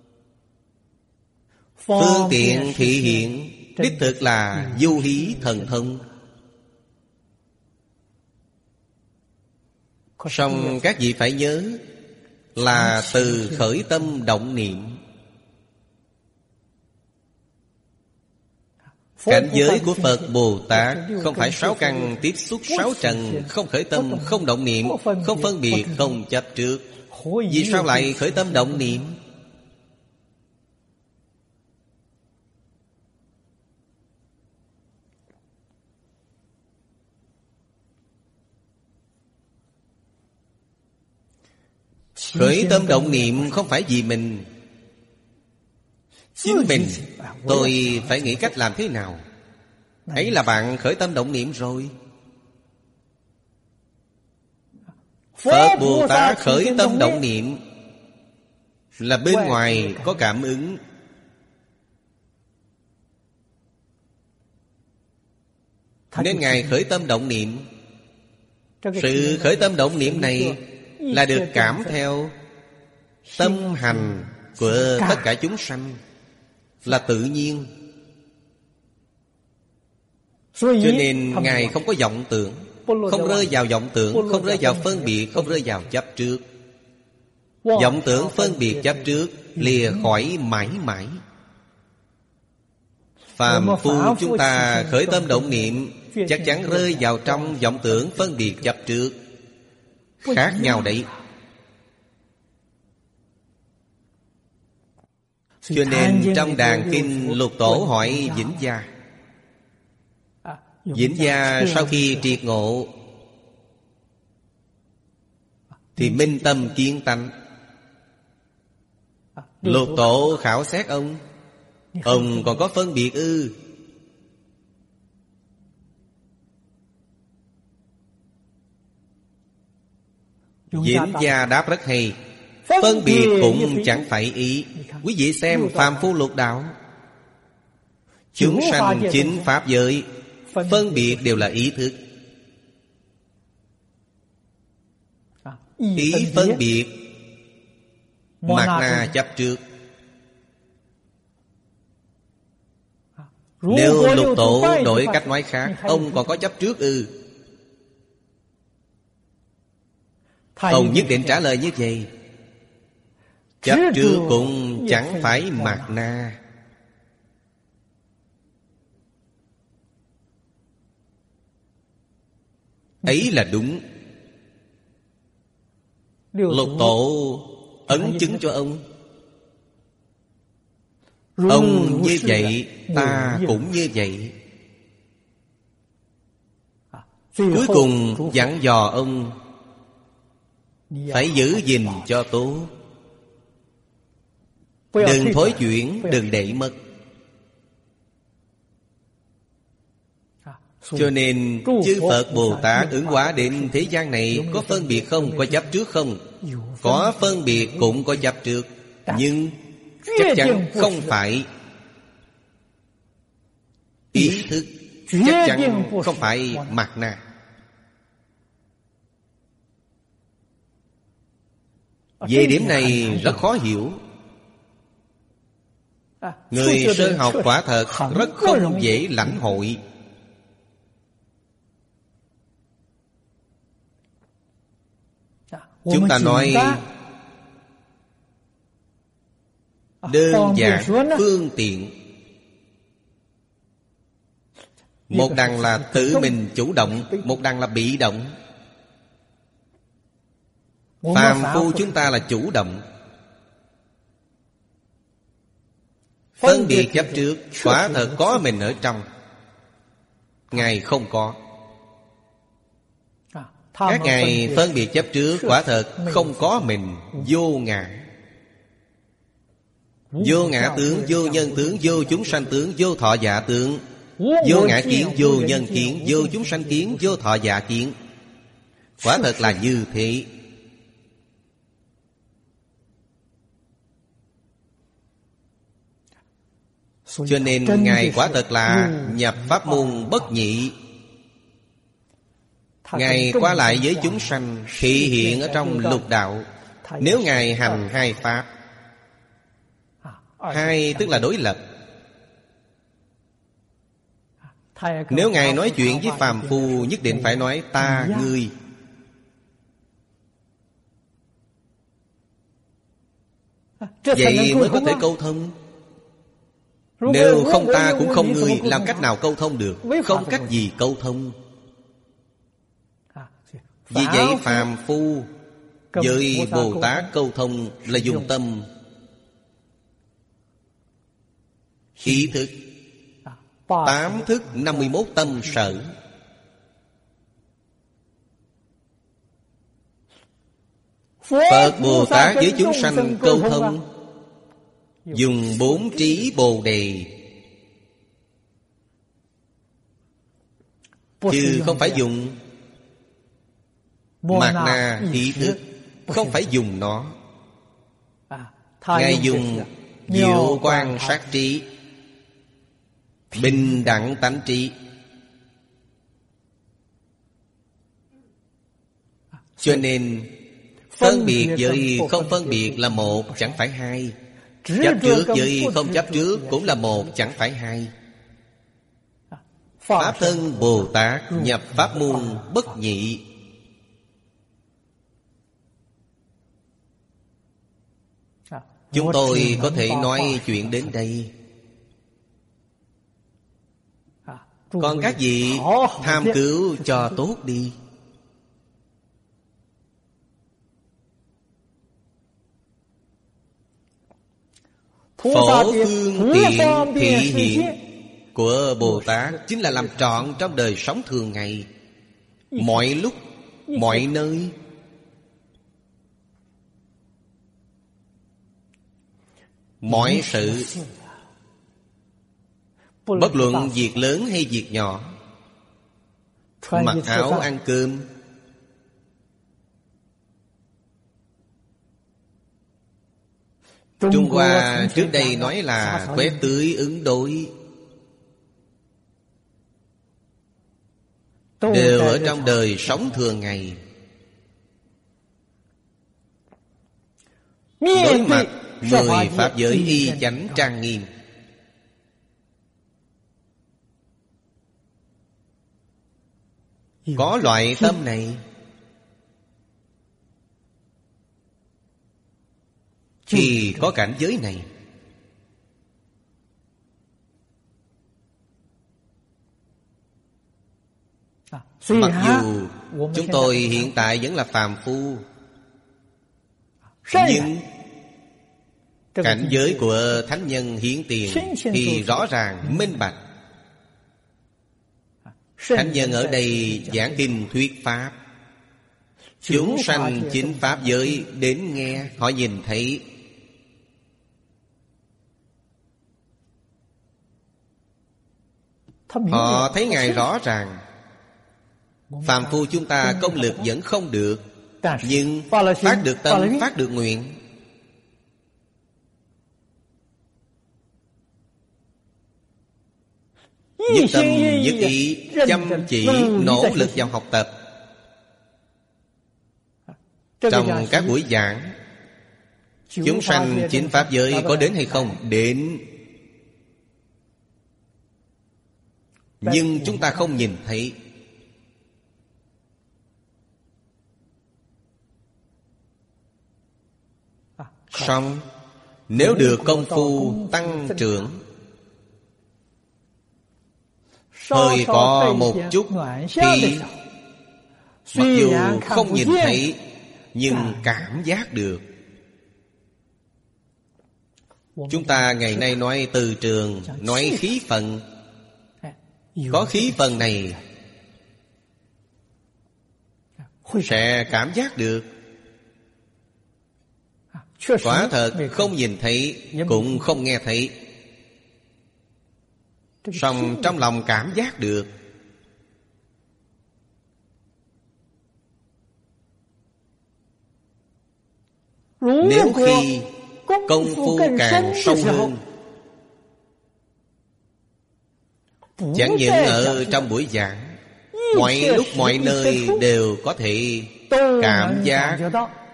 Phương tiện thị hiện đích thực là du hí thần thông. Song các vị phải nhớ là từ khởi tâm động niệm. Cảnh giới của Phật Bồ Tát không phải sáu căn tiếp xúc sáu trần, không khởi tâm, không động niệm, không phân biệt, không chấp trước. Vì sao lại khởi tâm động niệm? Khởi tâm động niệm không phải vì mình. Chính mình, tôi phải nghĩ cách làm thế nào. Ấy là bạn khởi tâm động niệm rồi. Phật Bồ Tát khởi tâm động niệm là bên ngoài có cảm ứng. Nên Ngài khởi tâm động niệm. Sự khởi tâm động niệm này là được cảm theo tâm hành của tất cả chúng sanh, là tự nhiên. Cho nên Ngài không có vọng tưởng, không rơi vào vọng tưởng, không rơi vào phân biệt, không rơi vào chấp trước. Vọng tưởng phân biệt chấp trước lìa khỏi mãi mãi. Phàm phu chúng ta khởi tâm động niệm chắc chắn rơi vào trong vọng tưởng phân biệt chấp trước. Khác nhau đấy. Cho nên trong đàn kinh Lục Tổ hỏi Vĩnh Gia. Vĩnh Gia sau khi triệt ngộ thì minh tâm kiến tánh. Lục Tổ khảo xét ông còn có phân biệt ư? Vĩnh Gia đáp rất hay. Phân biệt cũng chẳng phải ý. Quý vị xem phàm phu lục đạo, chúng sanh chính pháp giới, phân biệt đều là ý thức. Ý phân biệt, mạt na chấp trước. Nếu lục tổ đổi cách nói khác, ông còn có chấp trước ư? Ông nhất định trả lời như vậy. Chấp trước cũng chẳng phải mạt na. Ấy là đúng. Lục tổ ấn chứng cho ông. Ông như vậy, ta cũng như vậy. Cuối cùng dặn dò ông phải giữ gìn cho tốt, đừng thối chuyển, đừng để mất. Cho nên chư Phật Bồ Tát ứng hóa đến thế gian này có phân biệt không? Có chấp trước không? Có phân biệt cũng có chấp trước, nhưng chắc chắn không phải ý thức, chắc chắn không phải mạt na. Về điểm này rất khó hiểu. Người sơ học quả thật rất không dễ lãnh hội. Chúng ta nói đơn giản, phương tiện. Một đằng là tự mình chủ động, một đằng là bị động. Phàm phu chúng ta là chủ động. Phân biệt chấp trước quả thật có mình ở trong, Ngài không có. Các ngài phân biệt chấp trước quả thật không có mình, vô ngã. Vô ngã tướng, vô nhân tướng, vô chúng sanh tướng, vô thọ dạ tướng. Vô ngã kiến, vô nhân kiến, vô chúng sanh kiến, vô thọ dạ kiến. Quả thật là như thế. Cho nên Ngài quả thật là nhập pháp môn bất nhị. Ngài qua lại với chúng sanh, thị hiện ở trong lục đạo. Nếu Ngài hành hai pháp, hai tức là đối lập. Nếu Ngài nói chuyện với phàm phu, nhất định phải nói ta, ngươi. Vậy mới có thể câu thông. Nếu không ta cũng không ngươi, làm cách nào câu thông được? Không cách gì câu thông. Vì vậy phàm phu với Bồ Tát câu thông là dùng tâm, ý thức, 8 thức 51 tâm sở. Phật Bồ Tát với chúng sanh câu thông dùng 4 trí Bồ Đề, chứ không phải dùng mạt na ý thức, không phải dùng nó. Ngài dùng diệu quan sát trí, bình đẳng tánh trí. Cho nên phân biệt với không phân biệt là một, chẳng phải hai. Chấp trước với không chấp trước cũng là một, chẳng phải hai. Pháp thân Bồ Tát nhập pháp môn bất nhị. Chúng tôi có thể nói chuyện đến đây. Còn các vị tham cứu cho tốt đi. Phổ phương tiện thị hiện của Bồ Tát chính là làm trọn trong đời sống thường ngày, mọi lúc, mọi nơi. Mọi sự, bất luận việc lớn hay việc nhỏ, mặc áo ăn cơm, Trung Hoa trước đây nói là quét tưới ứng đối, đều ở trong đời sống thường ngày. Đối mặt 10 pháp giới y chánh trang nghiêm. Có loại tâm này thì có cảnh giới này. Mặc dù chúng tôi hiện tại vẫn là phàm phu, nhưng cảnh giới của thánh nhân hiển tiền thì rõ ràng minh bạch. Thánh nhân ở đây giảng kinh thuyết pháp, chúng sanh chính pháp giới đến nghe, họ nhìn thấy. Họ thấy Ngài rõ ràng. Phàm phu chúng ta công lực vẫn không được, nhưng phát được tâm, phát được nguyện, nhất tâm nhất ý, chăm chỉ nỗ lực vào học tập. Trong các buổi giảng, chúng sanh chính pháp giới có đến hay không? Đến. Nhưng chúng ta không nhìn thấy. Song nếu được công phu tăng trưởng, hơi có một chút thì mặc dù không nhìn thấy, nhưng cảm giác được. Chúng ta ngày nay nói từ trường, nói khí phận. Có khí phận này sẽ cảm giác được. Quả thật không nhìn thấy, cũng không nghe thấy, song trong lòng cảm giác được. Nếu khi công phu càng sâu hơn, chẳng những ở trong buổi giảng, mọi lúc mọi nơi đều có thể cảm giác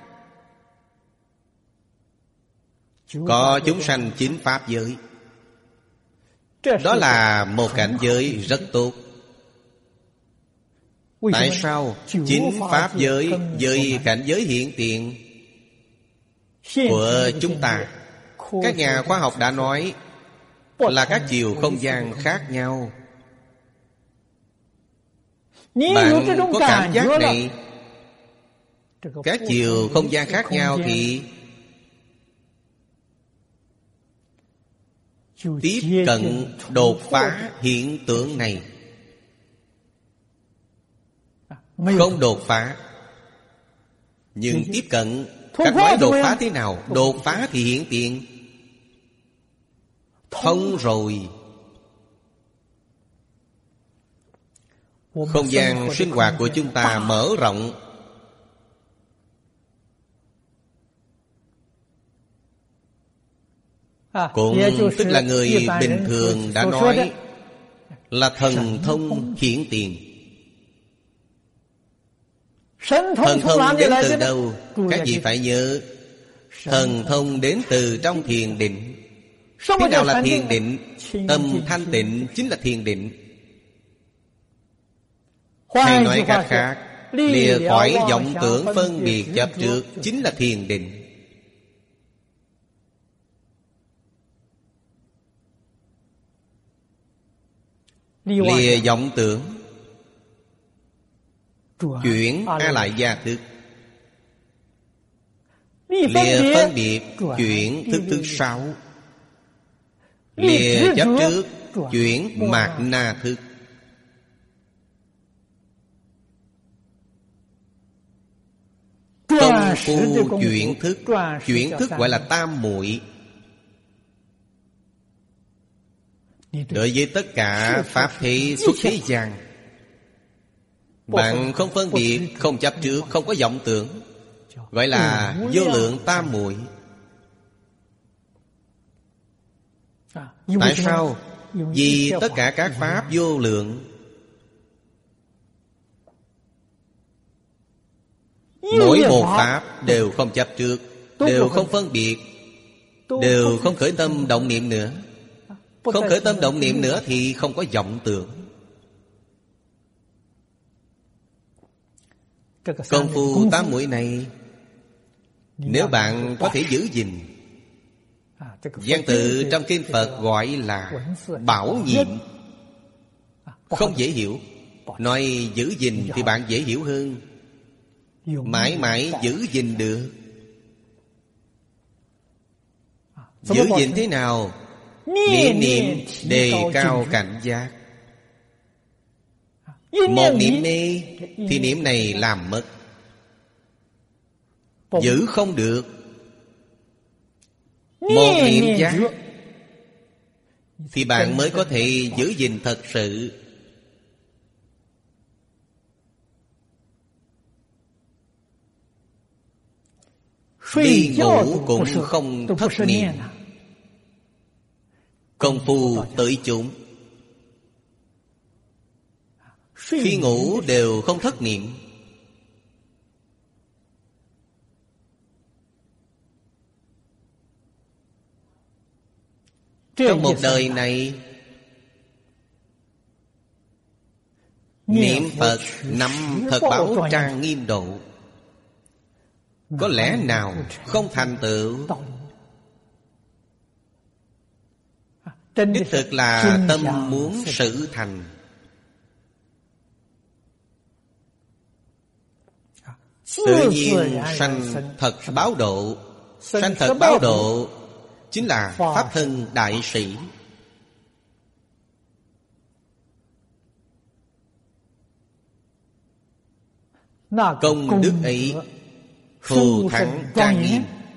có chúng sanh chính pháp giới. Đó là một cảnh giới rất tốt. Tại sao? Chính pháp giới với cảnh giới hiện tiền của chúng ta, các nhà khoa học đã nói là các chiều không gian khác nhau. Bạn có cảm giác này, các chiều không gian khác nhau thì tiếp cận đột phá hiện tượng này. Không đột phá, nhưng tiếp cận. Các nói đột phá thế nào? Đột phá thì hiện tiền thông rồi. Không gian sinh hoạt của chúng ta mở rộng. Cũng tức là người bình thường đã nói là thần thông hiển tiền. Thần thông đến từ đâu? Các vị phải nhớ, thần thông đến từ trong thiền định. Thế nào là thiền định? Tâm thanh tịnh chính là thiền định. Hay nói cách khác, lìa khỏi vọng tưởng phân biệt chấp trước chính là thiền định. Lìa vọng tưởng, chuyển A Lại Gia Thức. Lìa phân biệt, chuyển thức thứ 6. Lìa chấp trước, chuyển Mạt Na Thức. Công phu chuyển thức. Chuyển thức gọi là tam muội. Đối với tất cả pháp thế xuất thế gian, bạn không phân biệt, không chấp trước, không có vọng tưởng, gọi là vô lượng tam muội. Tại sao? Vì tất cả các pháp vô lượng, mỗi một pháp đều không chấp trước, đều không phân biệt, đều không khởi tâm động niệm nữa. Không khởi tâm động niệm nữa thì không có vọng tưởng. Công phu 8 muội này, nếu bạn có thể giữ gìn, văn tự trong kinh Phật gọi là bảo nhiệm, không dễ hiểu. Nói giữ gìn thì bạn dễ hiểu hơn. Mãi mãi giữ gìn được. Giữ gìn thế nào? Niệm niệm đề cao cảnh giác. Một niệm mê thì niệm này làm mất, giữ không được. Một niệm giác thì bạn mới có thể giữ gìn thật sự. Đi ngủ cũng không thất niệm. Công phu tới chúng, khi ngủ đều không thất niệm. Trong một đời này, niệm Phật nắm thật bảo trang nghiêm độ, có lẽ nào không thành tựu? Đích thực là tâm muốn sự thành. Tự nhiên sanh thật báo độ. Sanh thật báo độ chính là Pháp thân đại sĩ. Công đức ấy thù thắng trang nghiêm,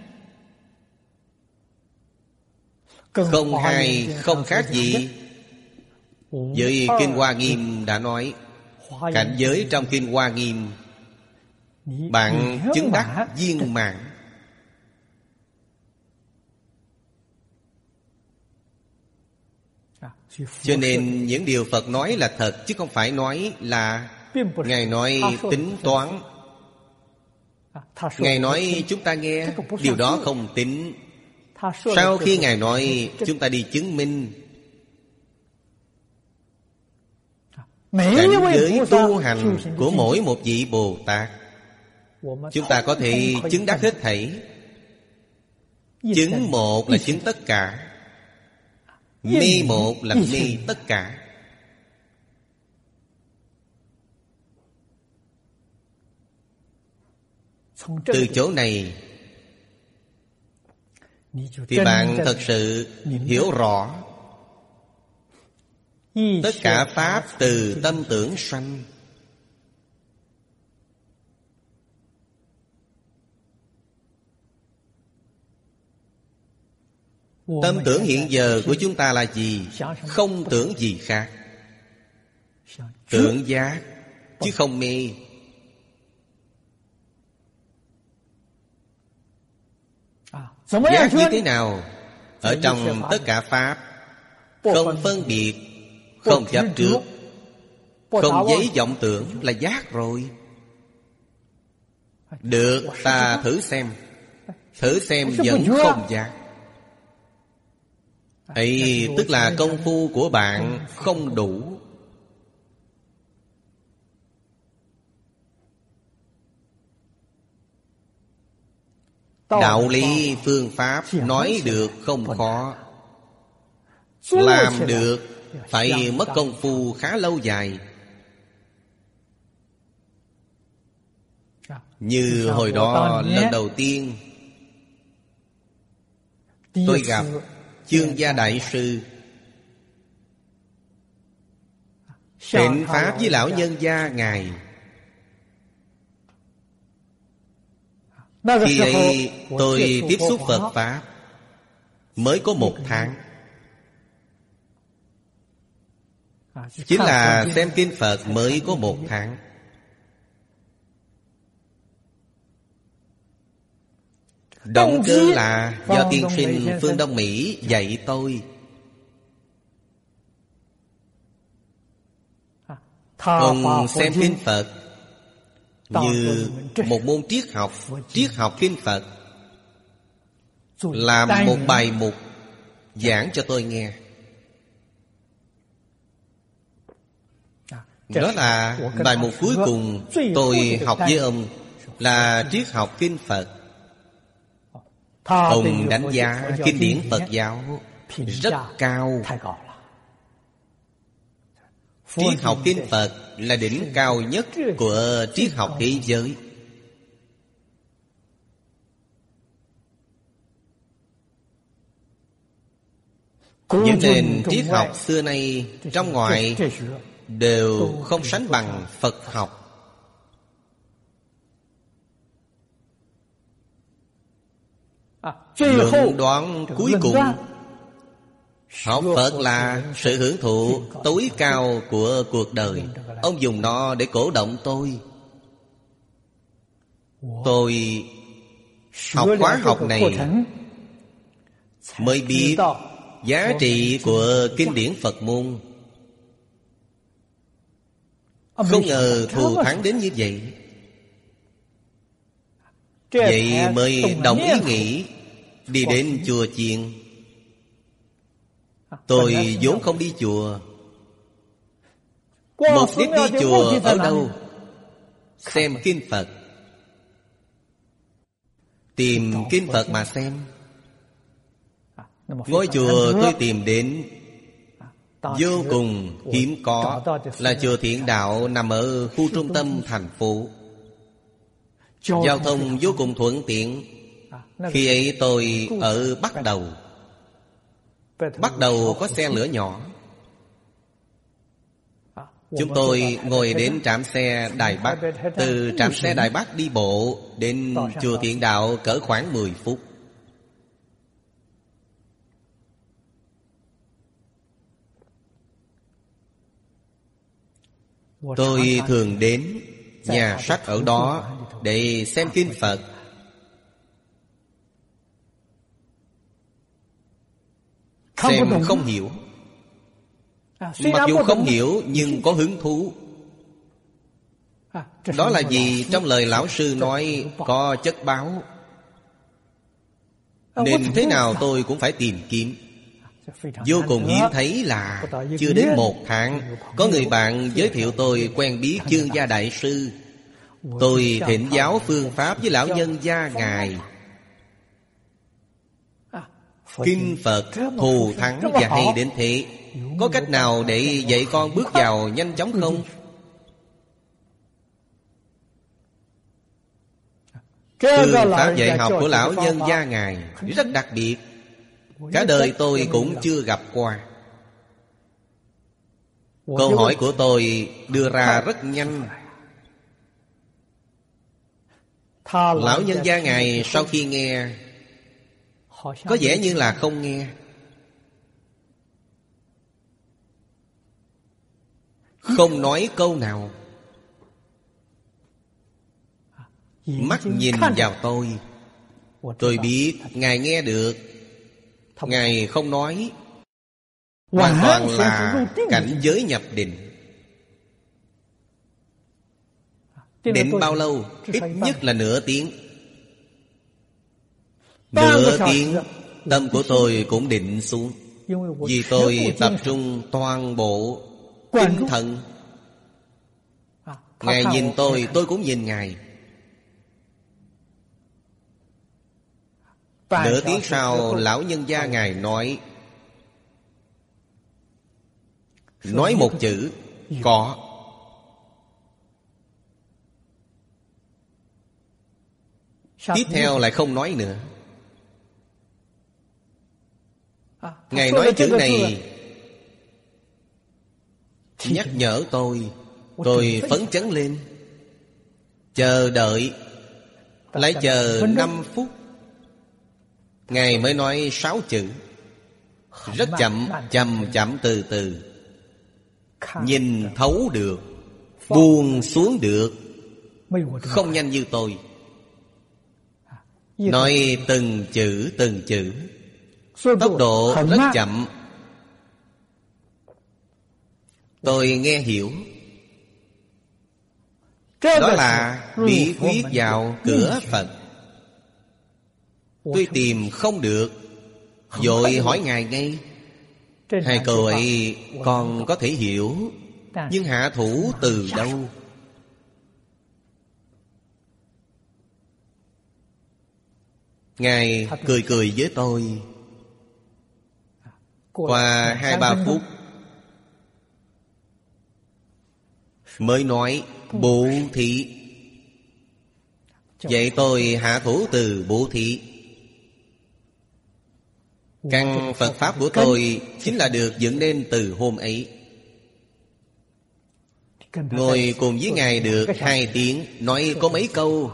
không hay không khác gì với Kinh Hoa Nghiêm đã nói. Cảnh giới trong Kinh Hoa Nghiêm, bạn chứng đắc viên mãn. Cho nên những điều Phật nói là thật, chứ không phải nói là Ngài nói tính toán. Ngài nói chúng ta nghe, điều đó không tính. Sau khi Ngài nói, chúng ta đi chứng minh. Cảnh giới tu hành của mỗi một vị Bồ Tát, chúng ta có thể chứng đắc hết thảy. Chứng một là chứng tất cả, mê một là mê tất cả. Từ chỗ này thì bạn thật sự hiểu rõ tất cả pháp từ tâm tưởng sanh. Tâm tưởng hiện giờ của chúng ta là gì? Không tưởng gì khác. Tưởng giác chứ không mê. Giác như thế nào? Ở trong tất cả pháp, không phân biệt, không chấp trước, không giấy vọng tưởng là giác rồi. Được, ta thử xem. Thử xem vẫn không giác. Ấy tức là công phu của bạn không đủ. Đạo lý phương pháp nói được không khó, làm được phải mất công phu khá lâu dài. Như hồi đó lần đầu tiên tôi gặp Chương Gia Đại Sư, thịnh pháp với lão nhân gia Ngài. Khi ấy tôi tiếp xúc Phật Pháp mới có 1 tháng. Chính là xem kinh Phật mới có 1 tháng. Động cơ là do tiên sinh Phương Đông Mỹ dạy tôi. Ông xem kinh Phật như một môn triết học kinh Phật, làm một bài mục giảng cho tôi nghe. Đó là bài mục cuối cùng tôi học với ông, là triết học kinh Phật. Ông đánh giá kinh điển Phật giáo rất cao. Triết học kinh Phật là đỉnh cao nhất của triết học thế giới. Những nền triết học xưa nay trong ngoài đều không sánh bằng Phật học. Luận đoán cuối cùng, học Phật là sự hưởng thụ tối cao của cuộc đời. Ông dùng nó để cổ động tôi. Tôi học khóa học này mới biết giá trị của kinh điển Phật môn. Không ngờ thù thắng đến như vậy. Vậy mới đồng ý nghĩ đi đến chùa chiền. Tôi vốn không đi chùa. Mục đích đi chùa ở đâu? Xem kinh Phật. Tìm kinh Phật mà xem. Ngôi chùa tôi tìm đến vô cùng hiếm có là chùa Thiện Đạo, nằm ở khu trung tâm thành phố. Giao thông vô cùng thuận tiện. Khi ấy tôi ở Bắc Đầu. Bắt đầu có xe lửa nhỏ. Chúng tôi ngồi đến trạm xe Đài Bắc. Từ trạm xe Đài Bắc đi bộ đến chùa Thiện Đạo cỡ khoảng 10 phút. Tôi thường đến nhà sách ở đó để xem kinh Phật. Xem không hiểu. Mặc dù không hiểu nhưng có hứng thú. Đó là vì trong lời lão sư nói có chất báo, nên thế nào tôi cũng phải tìm kiếm. Vô cùng hiếm thấy là chưa đến 1 tháng, có người bạn giới thiệu tôi quen biết Chương Gia Đại Sư. Tôi thỉnh giáo phương pháp với lão nhân gia ngài. Kinh Phật thù thắng và hay đến thế. Có cách nào để dạy con bước vào nhanh chóng không? Phương pháp dạy học của lão nhân gia ngài rất đặc biệt. Cả đời tôi cũng chưa gặp qua. Câu hỏi của tôi đưa ra rất nhanh. Lão nhân gia ngài sau khi nghe có vẻ như là không nghe. Không nói câu nào. Mắt nhìn vào tôi biết ngài nghe được. Ngài không nói. Hoàn toàn là cảnh giới nhập định. Định bao lâu? Ít nhất là nửa tiếng. Nửa tiếng tâm của tôi cũng định xuống. Vì tôi tập trung toàn bộ tinh thần. Ngài nhìn tôi cũng nhìn Ngài. Nửa tiếng sau lão nhân gia Ngài nói một chữ có. Tiếp theo lại không nói nữa. Ngài nói chữ này nhắc nhở tôi phấn chấn lên. Chờ đợi. Lại chờ 5 phút. Ngài mới nói 6 chữ. Rất chậm, chậm từ từ. Nhìn thấu được, buông xuống được. Không nhanh như tôi. Nói từng chữ. Tốc độ rất chậm. Tôi nghe hiểu. Đó là bí quyết vào cửa Phật. Tôi tìm không được, vội hỏi Ngài ngay. Hai câu ấy con có thể hiểu, nhưng hạ thủ từ đâu? Ngài cười cười với tôi. Qua 2-3 phút mới nói bố thí. Vậy tôi hạ thủ từ bố thí. Căn Phật Pháp của tôi chính là được dựng nên từ hôm ấy. Ngồi cùng với Ngài được 2 tiếng, nói có mấy câu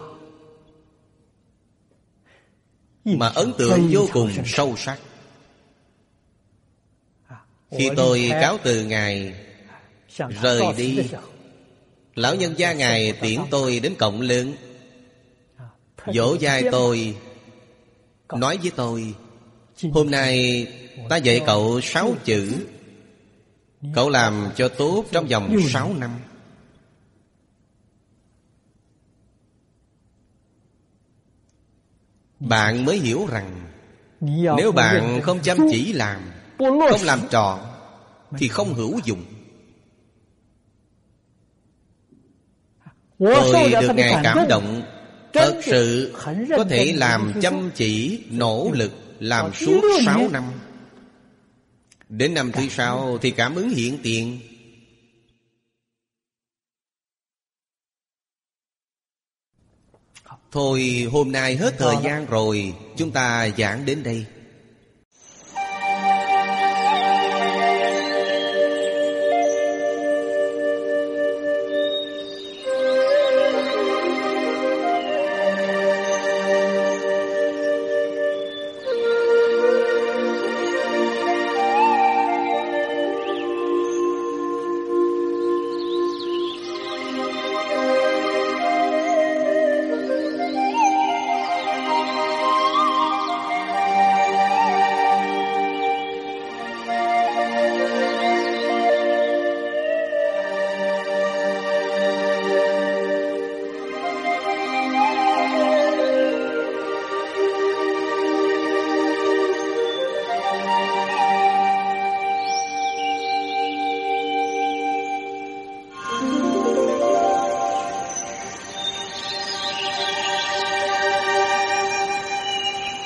mà ấn tượng vô cùng sâu sắc. Khi tôi cáo từ Ngài rời đi, lão nhân gia Ngài tiễn tôi đến cổng lớn, vỗ vai tôi, nói với tôi: hôm nay ta dạy cậu 6 chữ, cậu làm cho tốt trong vòng 6 năm. Bạn mới hiểu rằng nếu bạn không chăm chỉ làm, không làm trọn thì không hữu dụng. Tôi được Ngài cảm động, thật sự có thể làm chăm chỉ, nỗ lực, làm suốt 6 năm. Đến năm thứ 6 thì cảm ứng hiện tiền. Thôi hôm nay hết thời gian rồi, chúng ta giảng đến đây.